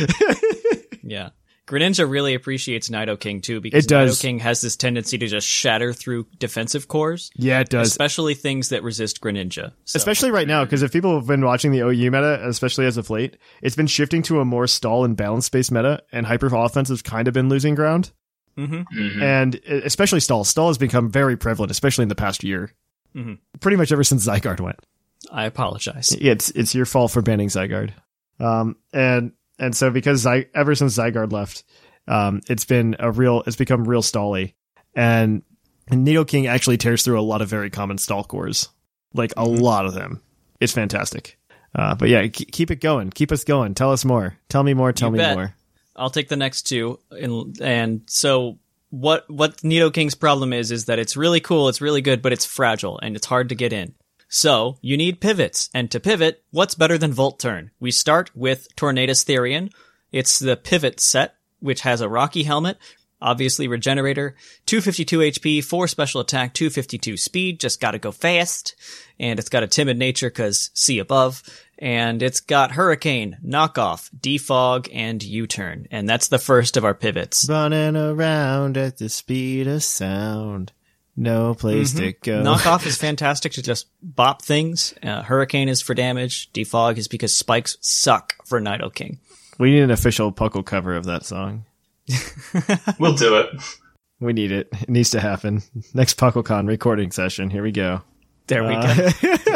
Yeah. Greninja really appreciates Nidoking too, because It does. Nidoking has this tendency to just shatter through defensive cores, Yeah, it does. especially things that resist Greninja. So, Especially right now, because if people have been watching the O U meta, especially as of late, it's been shifting to a more stall and balance based meta, and hyper offense has kind of been losing ground. mm-hmm. Mhm. And especially stall. Stall has become very prevalent, especially in the past year. Mhm. Pretty much ever since Zygarde went. I apologize. It's it's your fault for banning Zygarde. Um, and and so because Zy- ever since Zygarde left, um, it's been a real, it's become real stally. And, and Nidoking actually tears through a lot of very common stall cores. Like a lot of them. It's fantastic. Uh, but yeah, k- keep it going. Keep us going. Tell us more. Tell me more. Tell You me bet. more. I'll take the next two. And, and so what what Nidoking's problem is, is that it's really cool, it's really good, but it's fragile, and it's hard to get in. So, you need pivots, and to pivot, what's better than Volt Turn? We start with Tornadus Therian. It's the pivot set, which has a Rocky Helmet, obviously Regenerator, two fifty-two H P, four special attack, two fifty-two speed, just gotta go fast, and it's got a timid nature, cause see above, and it's got Hurricane, Knockoff, Defog, and U-Turn, and that's the first of our pivots. Running around at the speed of sound. No place Mm-hmm. to go. Knockoff is fantastic to just bop things. Uh, Hurricane is for damage. Defog is because spikes suck for Nidoking. We need an official Puckle cover of that song. We'll do it. We need it. It needs to happen. Next PuckleCon recording session. Here we go. There we Uh,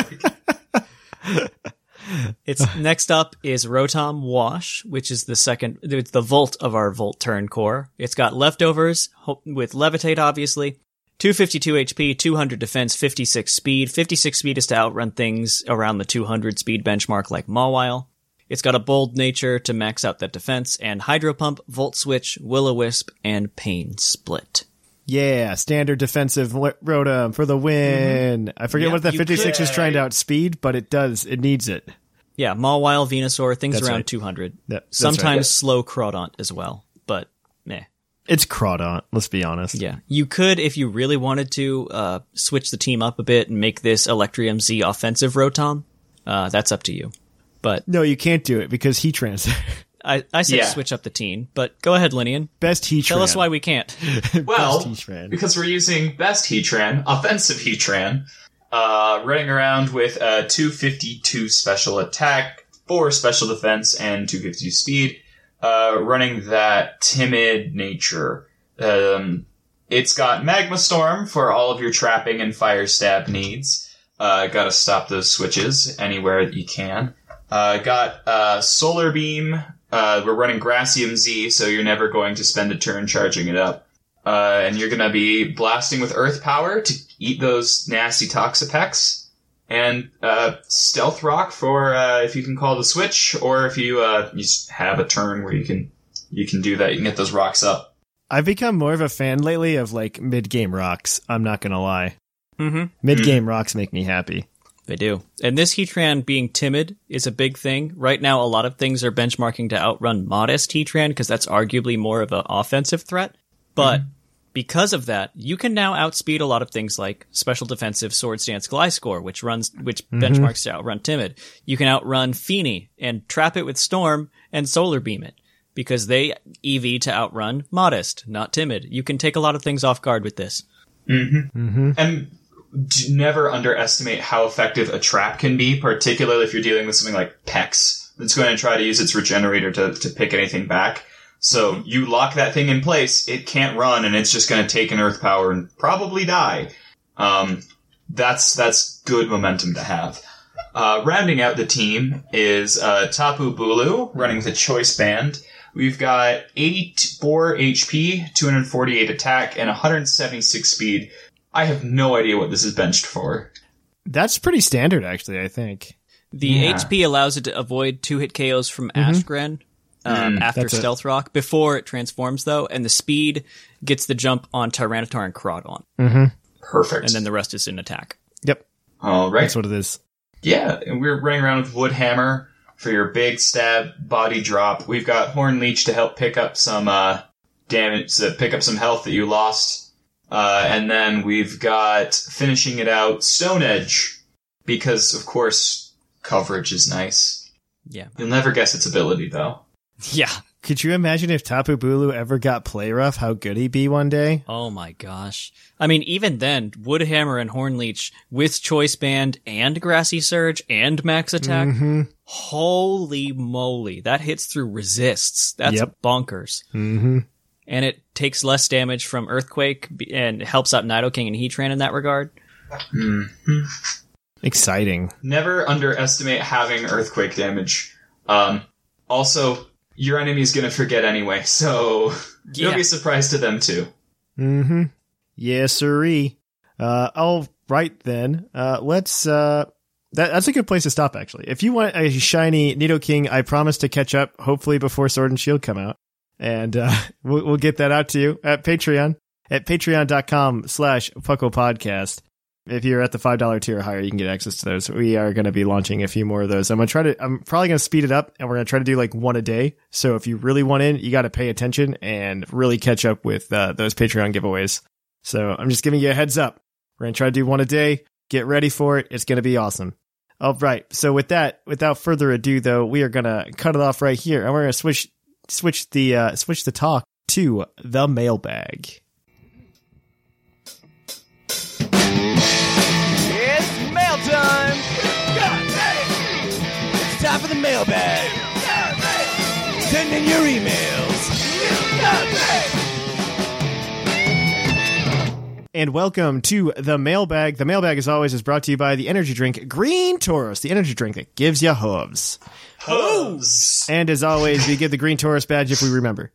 go. It's next up is Rotom Wash, which is the second, it's the Volt of our Volt Turn core. It's got leftovers ho- with Levitate, obviously. two fifty-two H P, two hundred defense, fifty-six speed. fifty-six speed is to outrun things around the two hundred speed benchmark like Mawile. It's got a bold nature to max out that defense, and Hydro Pump, Volt Switch, Will-O-Wisp, and Pain Split. Yeah, standard defensive Rotom for the win. Mm-hmm. I forget yep, what that fifty-six could. is trying to outspeed, but it does. It needs it. Yeah, Mawile, Venusaur, things that's around right. two hundred. Yeah, Sometimes right. slow Crawdaunt as well, but meh. It's Crawdaunt, let's be honest. Yeah, you could, if you really wanted to, uh, switch the team up a bit and make this Electrium Z offensive Rotom. Uh, that's up to you. But no, you can't do it because Heatran's I, I said yeah. switch up the team, but go ahead, Linian. Best Heatran. Tell us why we can't. Well, because we're using best Heatran, offensive Heatran, uh, running around with a two fifty-two special attack, four special defense, and two fifty-two speed, uh, running that timid nature. Um, it's got Magma Storm for all of your trapping and fire stab needs. Uh, gotta stop those switches anywhere that you can. Uh, got, uh, Solar Beam. Uh, we're running Gracium Z, so you're never going to spend a turn charging it up. Uh, and you're gonna be blasting with Earth Power to eat those nasty Toxapex. And, uh, Stealth Rock for, uh, if you can call the switch, or if you, uh, you just have a turn where you can, you can do that, you can get those rocks up. I've become more of a fan lately of, like, mid-game rocks, I'm not gonna lie. Mm-hmm. Mid-game mm-hmm. rocks make me happy. They do. And this Heatran being timid is a big thing. Right now, a lot of things are benchmarking to outrun Modest Heatran, because that's arguably more of an offensive threat. But mm-hmm. because of that, you can now outspeed a lot of things like Special Defensive Swords Dance Gliscor, which runs, which mm-hmm. benchmarks to outrun Timid. You can outrun Feeny and trap it with Storm and Solar Beam it, because they E V to outrun Modest, not Timid. You can take a lot of things off guard with this. Mm-hmm. Mm-hmm. And never underestimate how effective a trap can be, particularly if you're dealing with something like Pex that's going to try to use its regenerator to, to pick anything back. So you lock that thing in place, it can't run, and it's just going to take an Earth Power and probably die. Um, that's that's good momentum to have. Uh, rounding out the team is uh, Tapu Bulu, running with a Choice Band. We've got eighty-four H P, two hundred forty-eight attack, and one hundred seventy-six speed. I have no idea what this is benched for. That's pretty standard, actually, I think. The Yeah. H P allows it to avoid two hit K Os from Mhm. Ashgren um, Mm, after that's it. Stealth Rock, before it transforms, though, and the speed gets the jump on Tyranitar and Crawdaunt, Mm-hmm. Perfect. and then the rest is in attack. Yep, All right. that's what it is. Yeah, and we're running around with Woodhammer for your big stab body drop. We've got Horn Leech to help pick up some uh, damage, to pick up some health that you lost. Uh, and then we've got, finishing it out, Stone Edge, because, of course, coverage is nice. Yeah. You'll never guess its ability, though. Yeah. Could you imagine if Tapu Bulu ever got play rough, how good he'd be one day? Oh my gosh. I mean, even then, Woodhammer and Hornleech with Choice Band and Grassy Surge and Max Attack, Mm-hmm. holy moly, that hits through resists. That's Yep. bonkers. Mm-hmm. And it takes less damage from Earthquake b- and helps out Nidoking and Heatran in that regard. Mm-hmm. Exciting. Never underestimate having Earthquake damage. Um, also, your enemy's gonna forget anyway, so you'll Yeah. be surprised to them, too. Mm-hmm. Yes, sirree. Uh, all right, then. Uh, let's... Uh, that, that's a good place to stop, actually. If you want a shiny Nidoking, I promise to catch up, hopefully before Sword and Shield come out. And uh, we'll, we'll get that out to you at Patreon, at patreon.com slash Puckle Podcast. If you're at the five dollar tier or higher, you can get access to those. We are going to be launching a few more of those. I'm going to try to, I'm probably going to speed it up, and we're going to try to do like one a day. So if you really want in, you got to pay attention and really catch up with uh, those Patreon giveaways. So I'm just giving you a heads up. We're going to try to do one a day. Get ready for it. It's going to be awesome. All right. So with that, without further ado, though, we are going to cut it off right here, and we're going to switch switch the uh, switch the talk to the mailbag. It's mail time! It's time for the mailbag! Send in your emails! And welcome to the mailbag. The mailbag, as always, is brought to you by the energy drink Green Taurus, the energy drink that gives you hooves. Hose! And as always, we give the Green Taurus badge if we remember.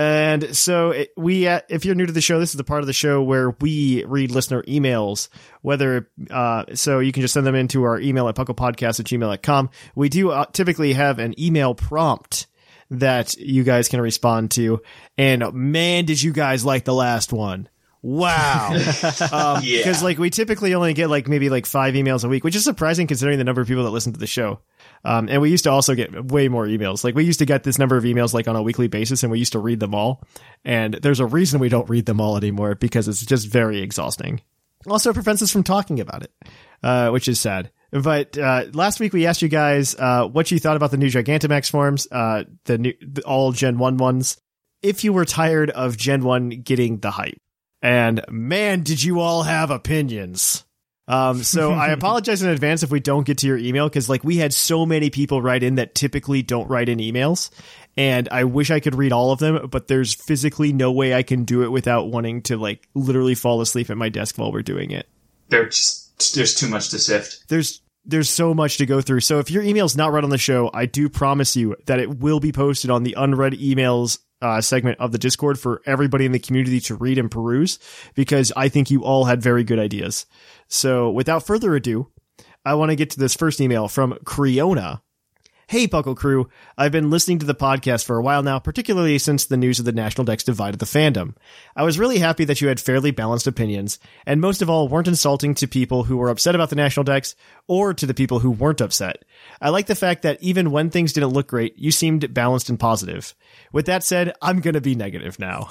And so it, we, uh, if you're new to the show, this is the part of the show where we read listener emails, whether, uh, so you can just send them into our email at pucklepodcast at gmail dot com. We do uh, typically have an email prompt that you guys can respond to. And man, did you guys like the last one? Wow. um, Yeah. Cause like we typically only get like maybe like five emails a week, which is surprising considering the number of people that listen to the show. Um, and we used to also get way more emails. Like we used to get this number of emails like on a weekly basis and we used to read them all. And there's a reason we don't read them all anymore because it's just very exhausting. Also, it prevents us from talking about it, uh, which is sad. But uh, last week we asked you guys uh, what you thought about the new Gigantamax forms, uh, the new the, all Gen one ones, if you were tired of Gen one getting the hype. And man, did you all have opinions. Um, so I apologize in advance if we don't get to your email, because like we had so many people write in that typically don't write in emails. And I wish I could read all of them, but there's physically no way I can do it without wanting to like literally fall asleep at my desk while we're doing it. There's just, there's too much to sift. There's there's so much to go through. So if your email's not read on the show, I do promise you that it will be posted on the unread emails uh, segment of the Discord for everybody in the community to read and peruse, because I think you all had very good ideas. So without further ado, I want to get to this first email from Creona. Hey, Puckle Crew. I've been listening to the podcast for a while now, particularly since the news of the National Dex divided the fandom. I was really happy that you had fairly balanced opinions, and most of all, weren't insulting to people who were upset about the National Dex, or to the people who weren't upset. I like the fact that even when things didn't look great, you seemed balanced and positive. With that said, I'm gonna be negative now.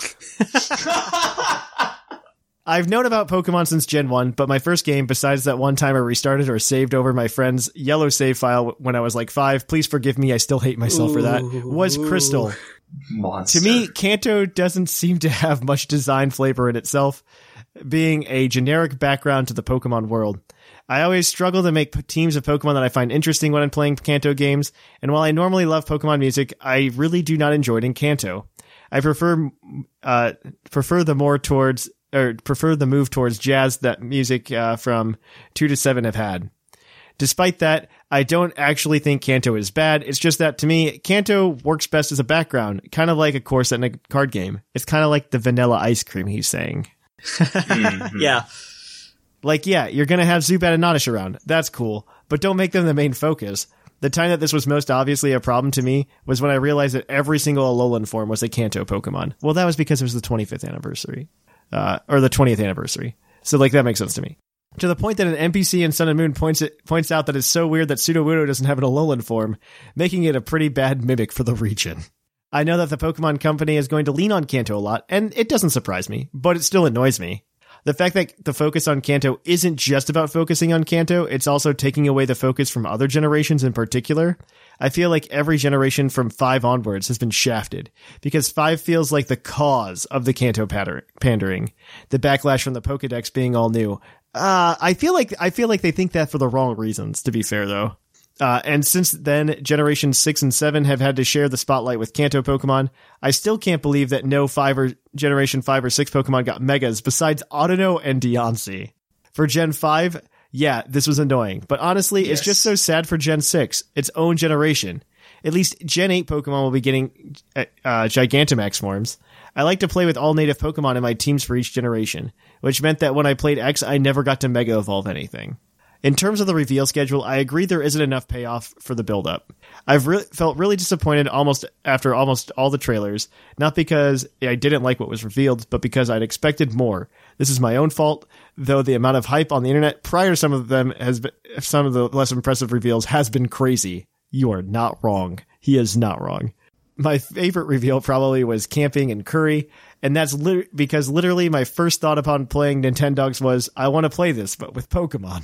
I've known about Pokemon since Gen one, but my first game, besides that one time I restarted or saved over my friend's yellow save file when I was like five, please forgive me, I still hate myself Ooh. for that, was Crystal. Monster. To me, Kanto doesn't seem to have much design flavor in itself, being a generic background to the Pokemon world. I always struggle to make teams of Pokemon that I find interesting when I'm playing Kanto games, and while I normally love Pokemon music, I really do not enjoy it in Kanto. I prefer, uh, prefer the more towards... or prefer the move towards jazz that music uh, from two to seven have had. Despite that, I don't actually think Kanto is bad. It's just that, to me, Kanto works best as a background, kind of like a core set in a card game. It's kind of like the vanilla ice cream, he's saying. mm-hmm. Yeah. Like, yeah, you're going to have Zubat and Oddish around. That's cool. But don't make them the main focus. The time that this was most obviously a problem to me was when I realized that every single Alolan form was a Kanto Pokemon. Well, that was because it was the twenty-fifth anniversary. Uh, or the twentieth anniversary. So, like, that makes sense to me. To the point that an N P C in Sun and Moon points it, points out that it's so weird that Sudowoodo doesn't have an Alolan form, making it a pretty bad mimic for the region. I know that the Pokemon Company is going to lean on Kanto a lot, and it doesn't surprise me, but it still annoys me. The fact that the focus on Kanto isn't just about focusing on Kanto, it's also taking away the focus from other generations in particular. I feel like every generation from five onwards has been shafted, because five feels like the cause of the Kanto patter- pandering. The backlash from the Pokedex being all new. Uh, I feel like, I feel like they think that for the wrong reasons, to be fair though. Uh, and since then, generations six and seven have had to share the spotlight with Kanto Pokemon. I still can't believe that no five or generation five or six Pokemon got Megas besides Audino and Deontay. For Gen five, yeah, this was annoying, but honestly, yes. It's just so sad for Gen six, its own generation. At least Gen eight Pokemon will be getting uh, Gigantamax forms. I like to play with all native Pokemon in my teams for each generation, which meant that when I played X, I never got to Mega Evolve anything. In terms of the reveal schedule, I agree there isn't enough payoff for the build-up. I've re- felt really disappointed almost after almost all the trailers, not because I didn't like what was revealed, but because I'd expected more. This is my own fault, though the amount of hype on the internet prior to some of them has been, some of the less impressive reveals has been crazy. You are not wrong. He is not wrong. My favorite reveal probably was Camping and Curry, and that's li- because literally my first thought upon playing Nintendogs was, I want to play this, but with Pokemon.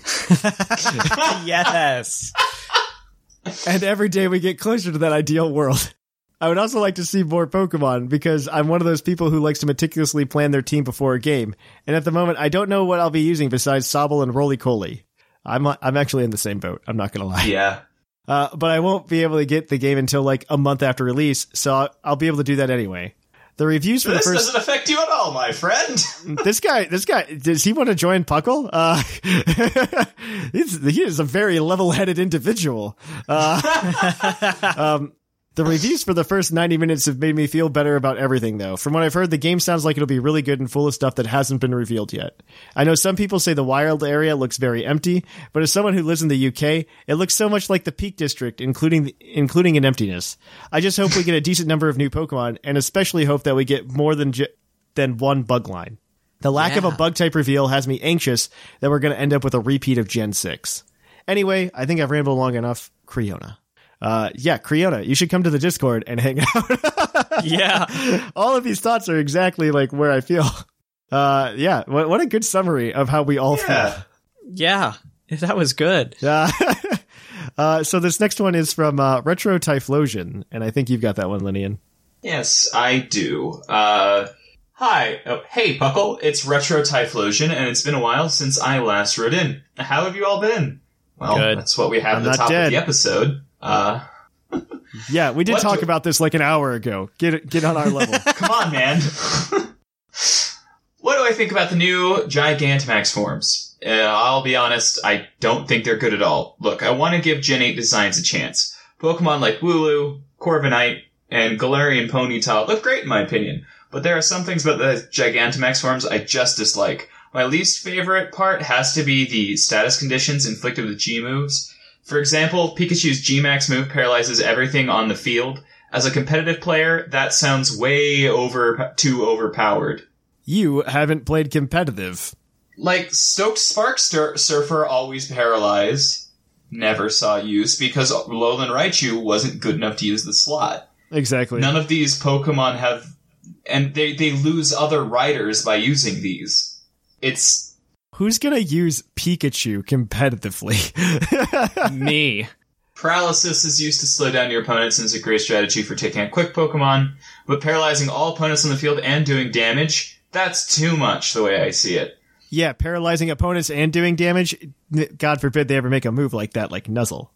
Yes. And every day we get closer to that ideal world. I would also like to see more Pokemon, because I'm one of those people who likes to meticulously plan their team before a game, and at the moment I don't know what I'll be using besides Sobble and Roly-Coly. I'm I'm actually in the same boat, I'm not gonna lie. Yeah. Uh, but I won't be able to get the game until like a month after release, so I'll, I'll be able to do that anyway. The reviews for this the first... doesn't affect you at all, my friend. this guy, this guy, does he want to join Puckle? Uh, he's, he is a very level-headed individual. Uh, um, The reviews for the first ninety minutes have made me feel better about everything, though. From what I've heard, the game sounds like it'll be really good and full of stuff that hasn't been revealed yet. I know some people say the wild area looks very empty, but as someone who lives in the U K, it looks so much like the Peak District, including the, including an emptiness. I just hope we get a decent number of new Pokemon, and especially hope that we get more than ju- than one bug line. The lack yeah. of a bug type reveal has me anxious that we're going to end up with a repeat of Gen six. Anyway, I think I've rambled long enough. Creona. Uh, yeah, Creona, you should come to the Discord and hang out. Yeah. All of these thoughts are exactly like where I feel. Uh, yeah, what, what a good summary of how we all Yeah. feel. Yeah. That was good. Uh, uh, so this next one is from uh, Retro Typhlosion, and I think you've got that one, Linian. Yes, I do. Uh, hi. Oh, hey, Puckle. It's Retro Typhlosion, and it's been a while since I last wrote in. How have you all been? Well, Good. that's what we have I'm at the not top dead. of the episode. Uh, Yeah, we did What talk do- about this like an hour ago. Get get on our level. come on, man. What do I think about the new Gigantamax forms? Uh, I'll be honest, I don't think they're good at all. Look, I want to give Gen eight designs a chance. Pokemon like Wooloo, Corviknight, and Galarian Ponyta look great in my opinion, but there are some things about the Gigantamax forms I just dislike. My least favorite part has to be the status conditions inflicted with G moves. For example, Pikachu's G-Max move paralyzes everything on the field. As a competitive player, that sounds way over too overpowered. You haven't played competitive. Like, Stoked Spark Stur- Surfer always paralyzed. Never saw use because Alolan Raichu wasn't good enough to use the slot. Exactly. None of these Pokemon have... And they, they lose other riders by using these. It's... Who's gonna use Pikachu competitively? Me. Paralysis is used to slow down your opponents and is a great strategy for taking out quick Pokemon, but paralyzing all opponents on the field and doing damage, that's too much the way I see it. Yeah, paralyzing opponents and doing damage. God forbid they ever make a move like that, like Nuzzle.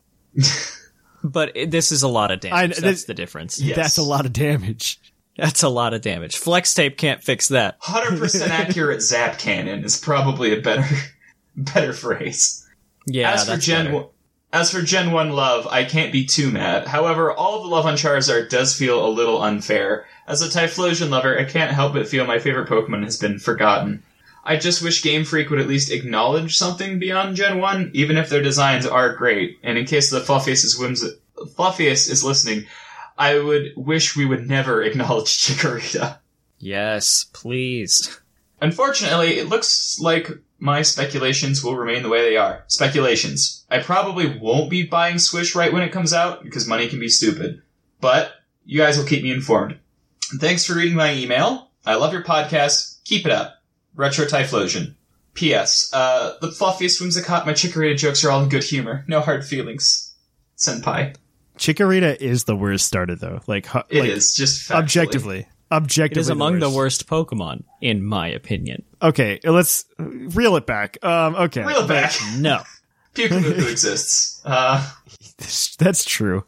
But it, this is a lot of damage. I- That's this- the difference. Yes. That's a lot of damage. That's a lot of damage. Flex tape can't fix that. one hundred percent accurate Zap Cannon is probably a better better phrase. Yeah, as for that's Gen better. one, as for Gen one love, I can't be too mad. However, all of the love on Charizard does feel a little unfair. As a Typhlosion lover, I can't help but feel my favorite Pokemon has been forgotten. I just wish Game Freak would at least acknowledge something beyond Gen one, even if their designs are great. And in case the fluffiest is, whims- fluffiest is listening, I would wish we would never acknowledge Chikorita. Yes, please. Unfortunately, it looks like my speculations will remain the way they are. Speculations. I probably won't be buying Switch right when it comes out, because money can be stupid. But you guys will keep me informed. Thanks for reading my email. I love your podcast. Keep it up. Retro Typhlosion. P S. Uh, the fluffiest Whimsicott, my Chikorita jokes are all in good humor. No hard feelings. Senpai. Chikorita is the worst starter, though. Like, hu- It like, is, just factually. objectively. Objectively, It is among the worst. worst Pokemon, in my opinion. Okay, let's reel it back. Um, okay, Reel it back. No. Pukamuku exists. Uh, That's true.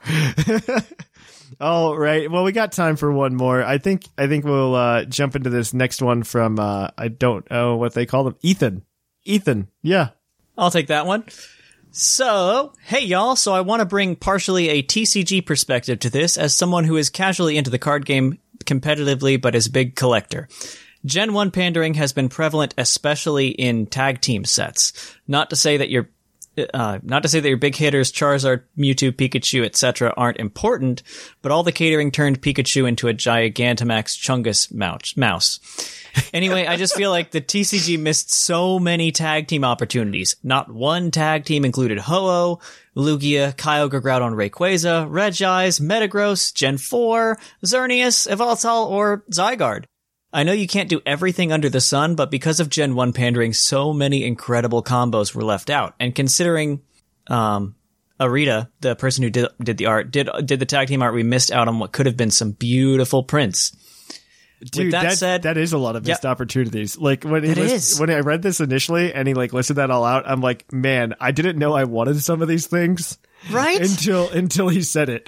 All right. Well, we got time for one more. I think. I think we'll uh, jump into this next one from. Uh, I don't know what they call them. Ethan. Ethan. Yeah. I'll take that one. So, hey y'all, so I want to bring partially a T C G perspective to this as someone who is casually into the card game competitively but is a big collector. Gen one pandering has been prevalent especially in tag team sets. Not to say that your uh, not to say that your big hitters Charizard, Mewtwo, Pikachu, et cetera aren't important, but all the catering turned Pikachu into a Gigantamax Chungus mouse. mouse. Anyway, I just feel like the T C G missed so many tag team opportunities. Not one tag team included Ho-Oh, Lugia, Kyogre, Groudon, Rayquaza, Regice, Metagross, Gen four, Xerneas, Yveltal, or Zygarde. I know you can't do everything under the sun, but because of Gen one pandering, so many incredible combos were left out. And considering, um, Arita, the person who did, did the art, did, did the tag team art, we missed out on what could have been some beautiful prints. Dude, With that, that, said, that is a lot of missed yeah, opportunities. Like when he it list, is. when I read this initially and he like listed that all out, I'm like, man, I didn't know I wanted some of these things. Right? Until until he said it.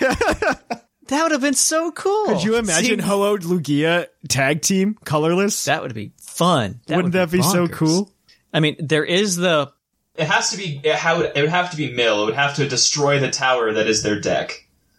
That would have been so cool. Could you imagine See, Ho-Oh Lugia tag team colorless? that would be fun. That Wouldn't would that be so bonkers. cool? I mean, there is the it has to be. It, how it, it would have to be Mill. It would have to destroy the tower that is their deck.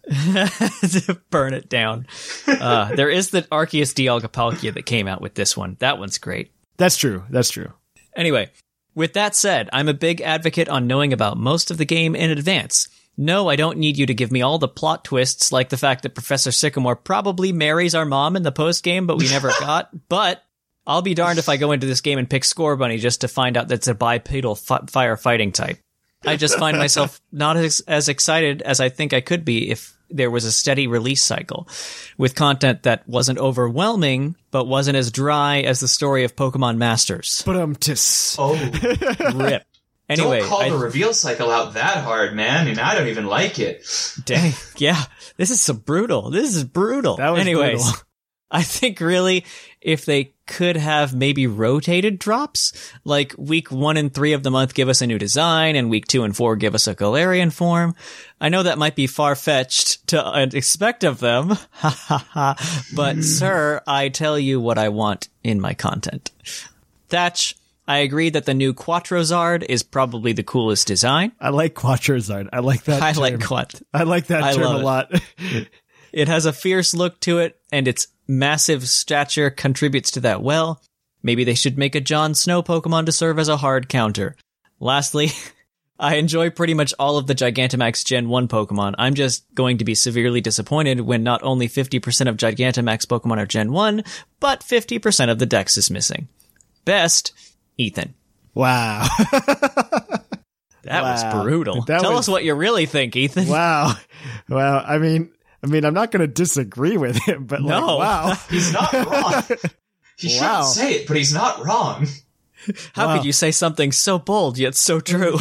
to burn it down. Uh, there is the Arceus Dialga-Palkia that came out with this one. That one's great. That's true. That's true. Anyway, with that said, I'm a big advocate on knowing about most of the game in advance. No, I don't need you to give me all the plot twists, like the fact that Professor Sycamore probably marries our mom in the post-game, but we never got. But I'll be darned if I go into this game and pick Score Bunny just to find out that it's a bipedal fi- firefighting type. I just find myself not as, as excited as I think I could be if there was a steady release cycle, with content that wasn't overwhelming, but wasn't as dry as the story of Pokemon Masters. But um, tis. Oh, Rip. Anyway, don't call I, the reveal cycle out that hard, man. I mean, I don't even like it. Dang, yeah, this is so brutal. This is brutal. That was Anyways, brutal. I think really, if they could have maybe rotated drops, like week one and three of the month give us a new design, and week two and four give us a Galarian form. I know that might be far-fetched to uh, expect of them, ha ha ha. But sir, I tell you what I want in my content. Thatch. I agree that the new Quattrozard is probably the coolest design. I like Quattrozard. I like that I term. like Quat. I like that I term love a it. lot. It has a fierce look to it, and its massive stature contributes to that well. Maybe they should make a Jon Snow Pokemon to serve as a hard counter. Lastly, I enjoy pretty much all of the Gigantamax Gen one Pokemon. I'm just going to be severely disappointed when not only fifty percent of Gigantamax Pokemon are Gen one, but fifty percent of the Dex is missing. Best, Ethan. Wow. That Wow. was brutal. That Tell was- us what you really think, Ethan. Wow. Well, I mean, I mean, I'm not going to disagree with him, but like, No. wow. He's not wrong. He Wow. shouldn't say it, but he's not wrong. How Wow. could you say something so bold yet so true?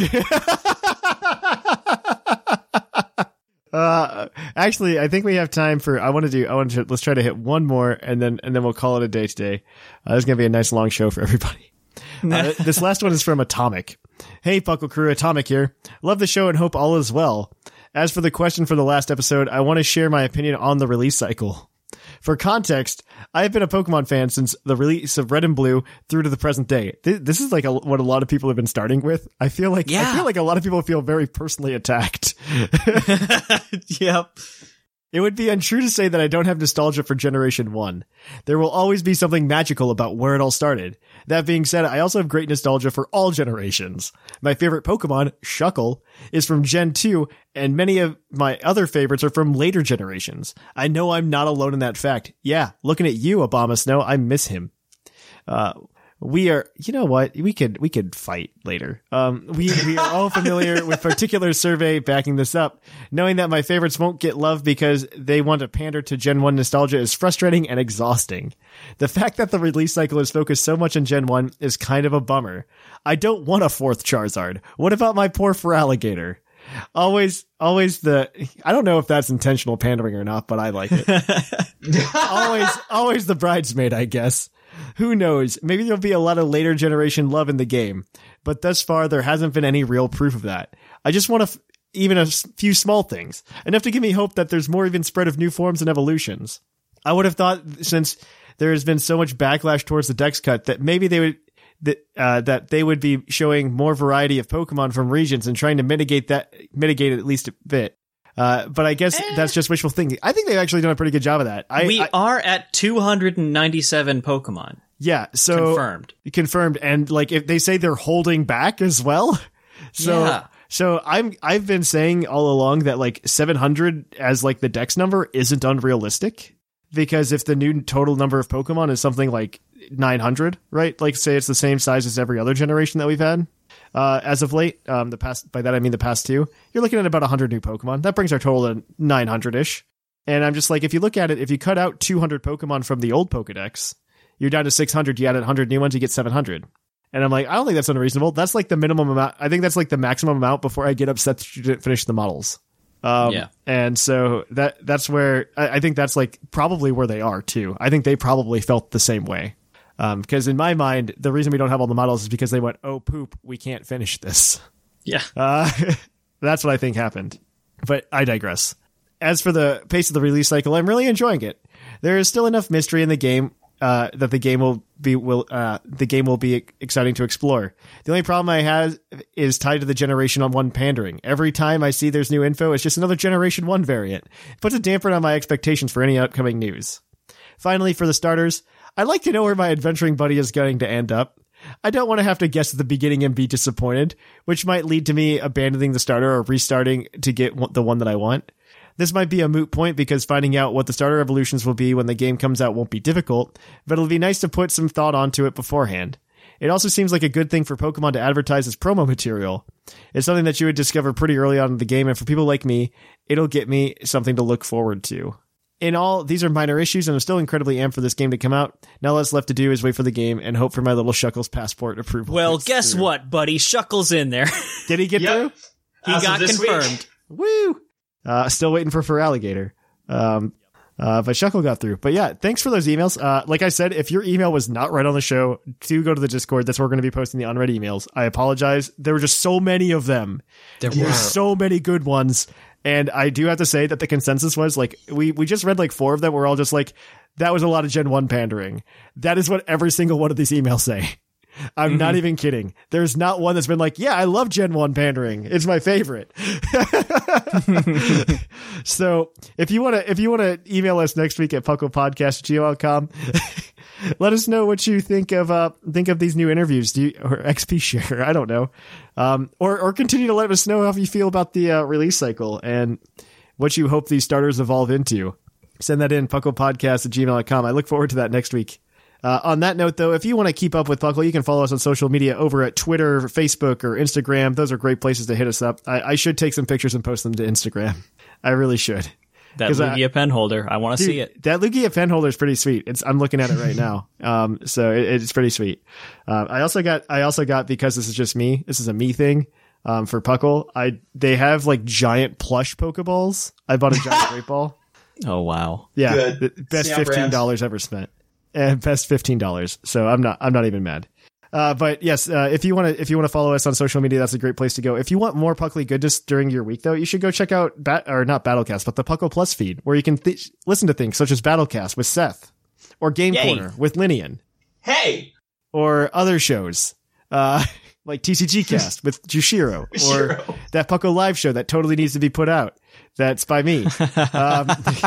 Uh, actually, I think we have time for. I want to do. I want to. Let's try to hit one more, and then and then we'll call it a day today. Uh, this is gonna be a nice long show for everybody. Uh, this last one is from Atomic. Hey, Puckle Crew, Atomic here. Love the show and hope all is well. As for the question for the last episode, I want to share my opinion on the release cycle. For context, I have been a Pokemon fan since the release of Red and Blue through to the present day. Th- This is like a, what a lot of people have been starting with. I feel like I Yeah. feel like a lot of people feel very personally attacked. Yep. It would be untrue to say that I don't have nostalgia for Generation one. There will always be something magical about where it all started. That being said, I also have great nostalgia for all generations. My favorite Pokemon, Shuckle, is from Gen two, and many of my other favorites are from later generations. I know I'm not alone in that fact. Yeah, looking at you, Obama Snow, I miss him. Uh, we are, you know what? We could, we could fight later. Um, we, we are all familiar with particular survey backing this up. Knowing that my favorites won't get love because they want to pander to Gen one nostalgia is frustrating and exhausting. The fact that the release cycle is focused so much on Gen one is kind of a bummer. I don't want a fourth Charizard. What about my poor Feraligatr? Always, always the, I don't know if that's intentional pandering or not, but I like it. always, always the bridesmaid, I guess. Who knows? Maybe there'll be a lot of later generation love in the game, but thus far there hasn't been any real proof of that. I just want to, f- even a s- few small things, enough to give me hope that there's more even spread of new forms and evolutions. I would have thought, since there has been so much backlash towards the Dex cut, that maybe they would, that, uh, that they would be showing more variety of Pokemon from regions and trying to mitigate that, mitigate it at least a bit. Uh, but I guess Eh. that's just wishful thinking. I think they've actually done a pretty good job of that. I, we I, are at two hundred ninety-seven Pokemon. yeah, so Confirmed. confirmed, and like if they say they're holding back as well, so Yeah. so I'm I've been saying all along that like seven hundred as like the Dex number isn't unrealistic, because if the new total number of Pokemon is something like nine hundred, right? Like say it's the same size as every other generation that we've had. Uh, as of late, um, the past, by that I mean the past two, you're looking at about one hundred new Pokemon. That brings our total to nine hundred-ish. And I'm just like, if you look at it, if you cut out two hundred Pokemon from the old Pokedex, you're down to six hundred, you add one hundred new ones, you get seven hundred. And I'm like, I don't think that's unreasonable. That's like the minimum amount. I think that's like the maximum amount before I get upset that you didn't finish the models. Um, Yeah. And so that that's where, I, I think that's like probably where they are too. I think they probably felt the same way. Um, because in my mind, the reason we don't have all the models is because they went, oh poop, we can't finish this. Yeah. Uh, that's what I think happened. But I digress. As for the pace of the release cycle, I'm really enjoying it. There is still enough mystery in the game uh, that the game will be will uh, the game will be exciting to explore. The only problem I have is tied to the Generation One pandering. Every time I see there's new info, it's just another Generation One variant. It puts a damper on my expectations for any upcoming news. Finally, for the starters, I'd like to know where my adventuring buddy is going to end up. I don't want to have to guess at the beginning and be disappointed, which might lead to me abandoning the starter or restarting to get the one that I want. This might be a moot point because finding out what the starter evolutions will be when the game comes out won't be difficult, but it'll be nice to put some thought onto it beforehand. It also seems like a good thing for Pokemon to advertise as promo material. It's something that you would discover pretty early on in the game, and for people like me, it'll get me something to look forward to. In all, these are minor issues, and I'm still incredibly amped for this game to come out. Now all that's left to do is wait for the game and hope for my little Shuckles passport approval. Well, guess through. what, buddy? Shuckles in there. Did he get Yep. through? He As of got this confirmed. week. Woo! Uh, still waiting for Feraligatr. Um, uh, but Shuckle got through. But yeah, thanks for those emails. Uh, like I said, if your email was not right on the show, do go to the Discord. That's where we're going to be posting the unread emails. I apologize. There were just so many of them. There There's were. so many good ones. And I do have to say that the consensus was like, we, we just read like four of them. We're all just like, that was a lot of Gen one pandering. That is what every single one of these emails say. I'm mm-hmm. not even kidding. There's not one that's been like, yeah, I love Gen one pandering. It's my favorite. So if you want to, if you want to email us next week at pucklepodcast at gmail dot com, let us know what you think of, uh, think of these new interviews. Do you, or X P share? I don't know. Um, or, or continue to let us know how you feel about the uh, release cycle and what you hope these starters evolve into. Send that in, pucklepodcast at gmail dot com. I look forward to that next week. Uh, on that note, though, if you want to keep up with Puckle, you can follow us on social media over at Twitter, Facebook, or Instagram. Those are great places to hit us up. I, I should take some pictures and post them to Instagram. I really should. That Lugia I, pen holder. I want to see it. That Lugia pen holder is pretty sweet. It's I'm looking at it right now. Um, so it, it's pretty sweet. Um, I also got, I also got, because this is just me, this is a me thing, um, for Puckle. I, they have like giant plush Pokeballs. I bought a giant great ball. Oh, wow. Yeah. Good. The best Snap fifteen dollars brand. ever spent. And best fifteen dollars. So I'm not, I'm not even mad. Uh, but yes, uh, if you want to, if you want to follow us on social media, that's a great place to go. If you want more Puckly goodness during your week, though, you should go check out Bat, or not Battlecast, but the Puckle Plus feed, where you can th- listen to things such as Battlecast with Seth, or Game Yay. Corner with Linian, Hey! or other shows, uh, like T C G Cast with Jushiro, or Jushiro. that Puckle Live show that totally needs to be put out. That's by me. um,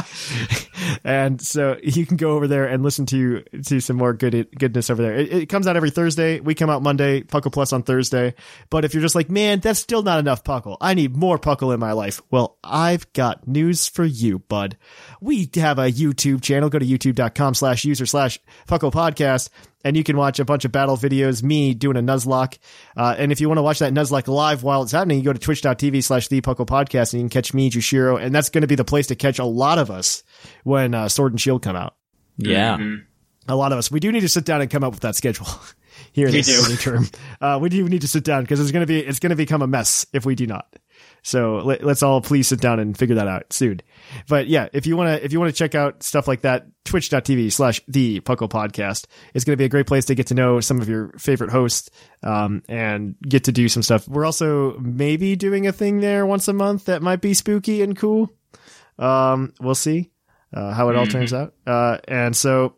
and so you can go over there and listen to to some more good goodness over there. It, it comes out every Thursday. We come out Monday, Puckle Plus on Thursday. But if you're just like, man, that's still not enough Puckle. I need more Puckle in my life. Well, I've got news for you, bud. We have a YouTube channel. Go to youtube.com slash user slash Puckle Podcast. And you can watch a bunch of battle videos, me doing a Nuzlocke. Uh, and if you want to watch that Nuzlocke live while it's happening, you go to twitch.tv slash the Puckle Podcast and you can catch me, Jushiro. And that's going to be the place to catch a lot of us when uh, Sword and Shield come out. Yeah. Mm-hmm. A lot of us. We do need to sit down and come up with that schedule here in We this do. term. Uh, we do need to sit down because it's going to be, it's going to become a mess if we do not. So let, let's all please sit down and figure that out soon. But yeah, if you want to, if you want to check out stuff like that, twitch.tv slash the Puckle Podcast is going to be a great place to get to know some of your favorite hosts, um, and get to do some stuff. We're also maybe doing a thing there once a month that might be spooky and cool. Um, we'll see, uh, how it all turns out. Uh, and so,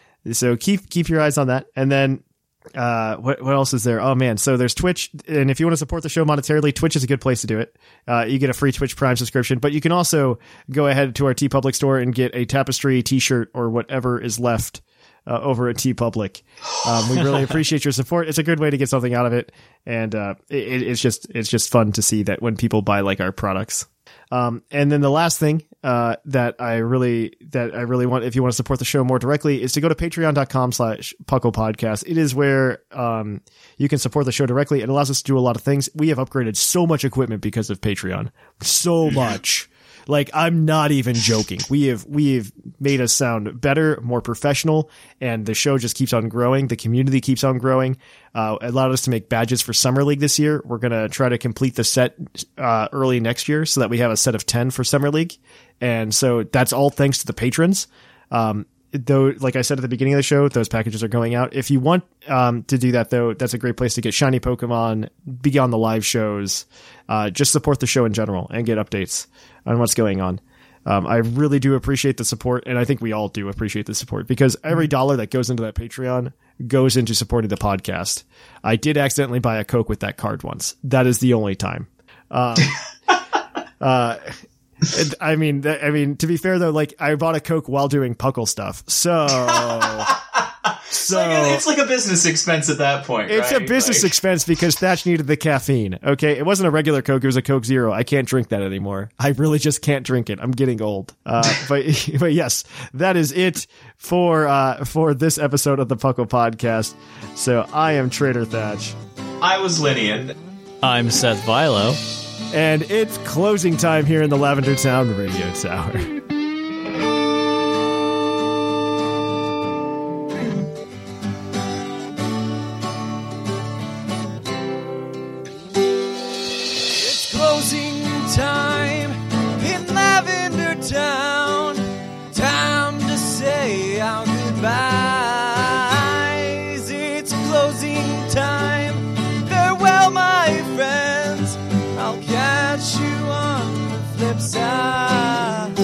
so keep, keep your eyes on that. And then, Uh, what, what else is there? Oh man. So there's Twitch. And if you want to support the show monetarily, Twitch is a good place to do it. Uh, you get a free Twitch Prime subscription, but you can also go ahead to our TeePublic store and get a Tapestry t-shirt or whatever is left, uh, over at TeePublic. Um, we really appreciate your support. It's a good way to get something out of it. And, uh, it, it's just, it's just fun to see that when people buy like our products. Um, and then the last thing, uh, that I really, that I really want, if you want to support the show more directly, is to go to patreon.com slash Puckle Podcast. It is where, um, you can support the show directly. It allows us to do a lot of things. We have upgraded so much equipment because of Patreon. So much. Like, I'm not even joking. We have, we have made us sound better, more professional, and the show just keeps on growing. The community keeps on growing. Uh, it allowed us to make badges for Summer League this year. We're going to try to complete the set, uh, early next year so that we have a set of ten for Summer League. And so that's all thanks to the patrons. Um, though, like I said at the beginning of the show, those packages are going out. If you want, um, to do that though, that's a great place to get shiny Pokemon, be on the live shows, uh, just support the show in general and get updates on what's going on. Um, I really do appreciate the support, and I think we all do appreciate the support, because every dollar that goes into that Patreon goes into supporting the podcast. I did accidentally buy a Coke with that card once. That is the only time. Um, uh, I mean, th- I mean, to be fair though, like I bought a Coke while doing Puckle stuff, so. So it's, like a, it's like a business expense at that point. It's right? a business like... expense because Thatch needed the caffeine. Okay, it wasn't a regular Coke; it was a Coke Zero. I can't drink that anymore. I really just can't drink it. I'm getting old. Uh, but but yes, that is it for uh, for this episode of the Puckle Podcast. So I am Trader Thatch. I was Linian. I'm Seth Vilo. And it's closing time here in the Lavender Town Radio Tower. Time in Lavender Town, time to say our goodbyes. It's closing time. Farewell, my friends. I'll catch you on the flip side.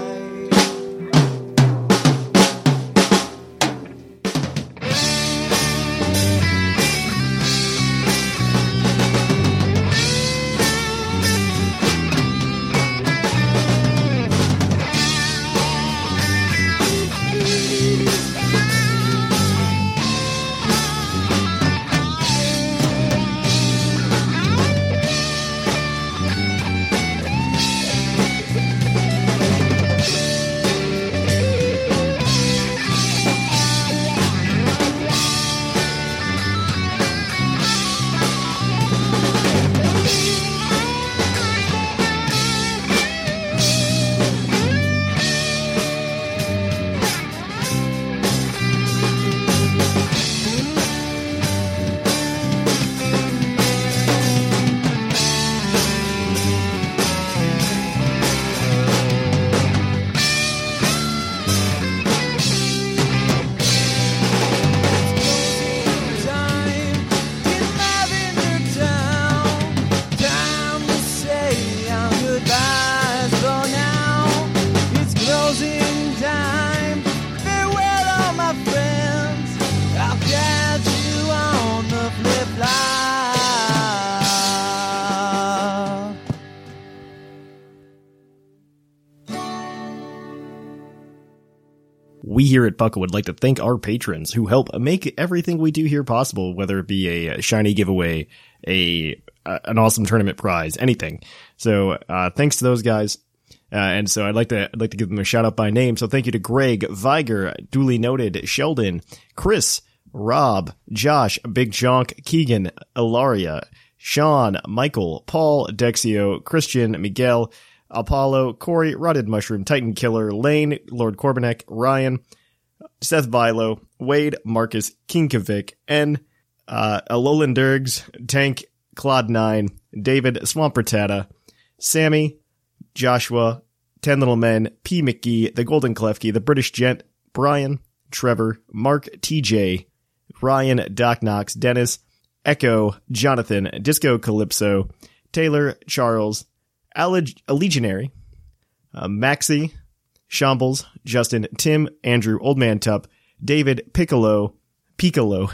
We here at Puckle would like to thank our patrons who help make everything we do here possible, whether it be a shiny giveaway, a, a an awesome tournament prize, anything. So uh, thanks to those guys. Uh, and so I'd like to I'd like to give them a shout out by name. So thank you to Greg, Viger, duly noted, Sheldon, Chris, Rob, Josh, Big Jonk, Keegan, Ilaria, Sean, Michael, Paul, Dexio, Christian, Miguel, Apollo, Corey, Rotted Mushroom, Titan Killer, Lane, Lord Corbenek, Ryan, Seth Vilo, Wade, Marcus, Kinkovic, N, uh, Alolan Durgs, Tank, Claude nine, David, Swampertata, Sammy, Joshua, Ten Little Men, P. McGee, The Golden Klefki, The British Gent, Brian, Trevor, Mark, T J, Ryan, Doc Knox, Dennis, Echo, Jonathan, Disco Calypso, Taylor, Charles, Alleg- a Legionary, uh, Maxi, Shambles, Justin, Tim, Andrew, Old Man Tup, David, Piccolo, Piccolo,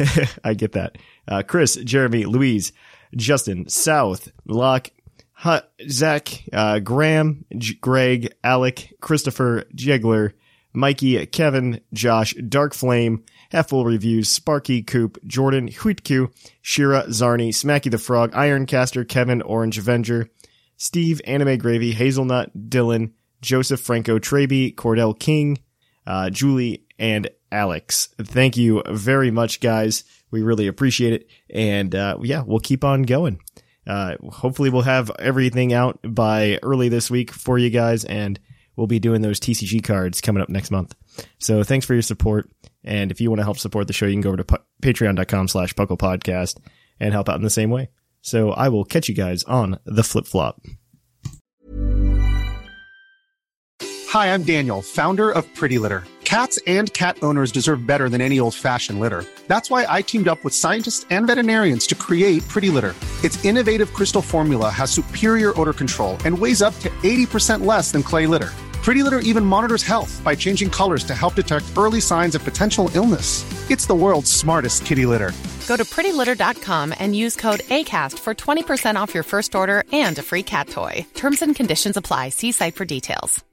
I get that, uh, Chris, Jeremy, Louise, Justin, South, Locke, H- Zach, uh, Graham, G- Greg, Alec, Christopher, Jegler, Mikey, Kevin, Josh, Dark Flame, Half-Full Reviews, Sparky, Coop, Jordan, Huitku, Shira, Zarni, Smacky the Frog, Ironcaster, Kevin, Orange Avenger, Steve, Anime Gravy, Hazelnut, Dylan, Joseph, Franco, Traby, Cordell King, uh, Julie, and Alex. Thank you very much, guys. We really appreciate it. And, uh, yeah, we'll keep on going. Uh, hopefully we'll have everything out by early this week for you guys, and we'll be doing those T C G cards coming up next month. So thanks for your support. And if you want to help support the show, you can go over to pu- patreon.com slash Puckle Podcast and help out in the same way. So I will catch you guys on the flip flop. Hi, I'm Daniel, founder of Pretty Litter. Cats and cat owners deserve better than any old-fashioned litter. That's why I teamed up with scientists and veterinarians to create Pretty Litter. Its innovative crystal formula has superior odor control and weighs up to eighty percent less than clay litter. Pretty Litter even monitors health by changing colors to help detect early signs of potential illness. It's the world's smartest kitty litter. Go to pretty litter dot com and use code ACAST for twenty percent off your first order and a free cat toy. Terms and conditions apply. See site for details.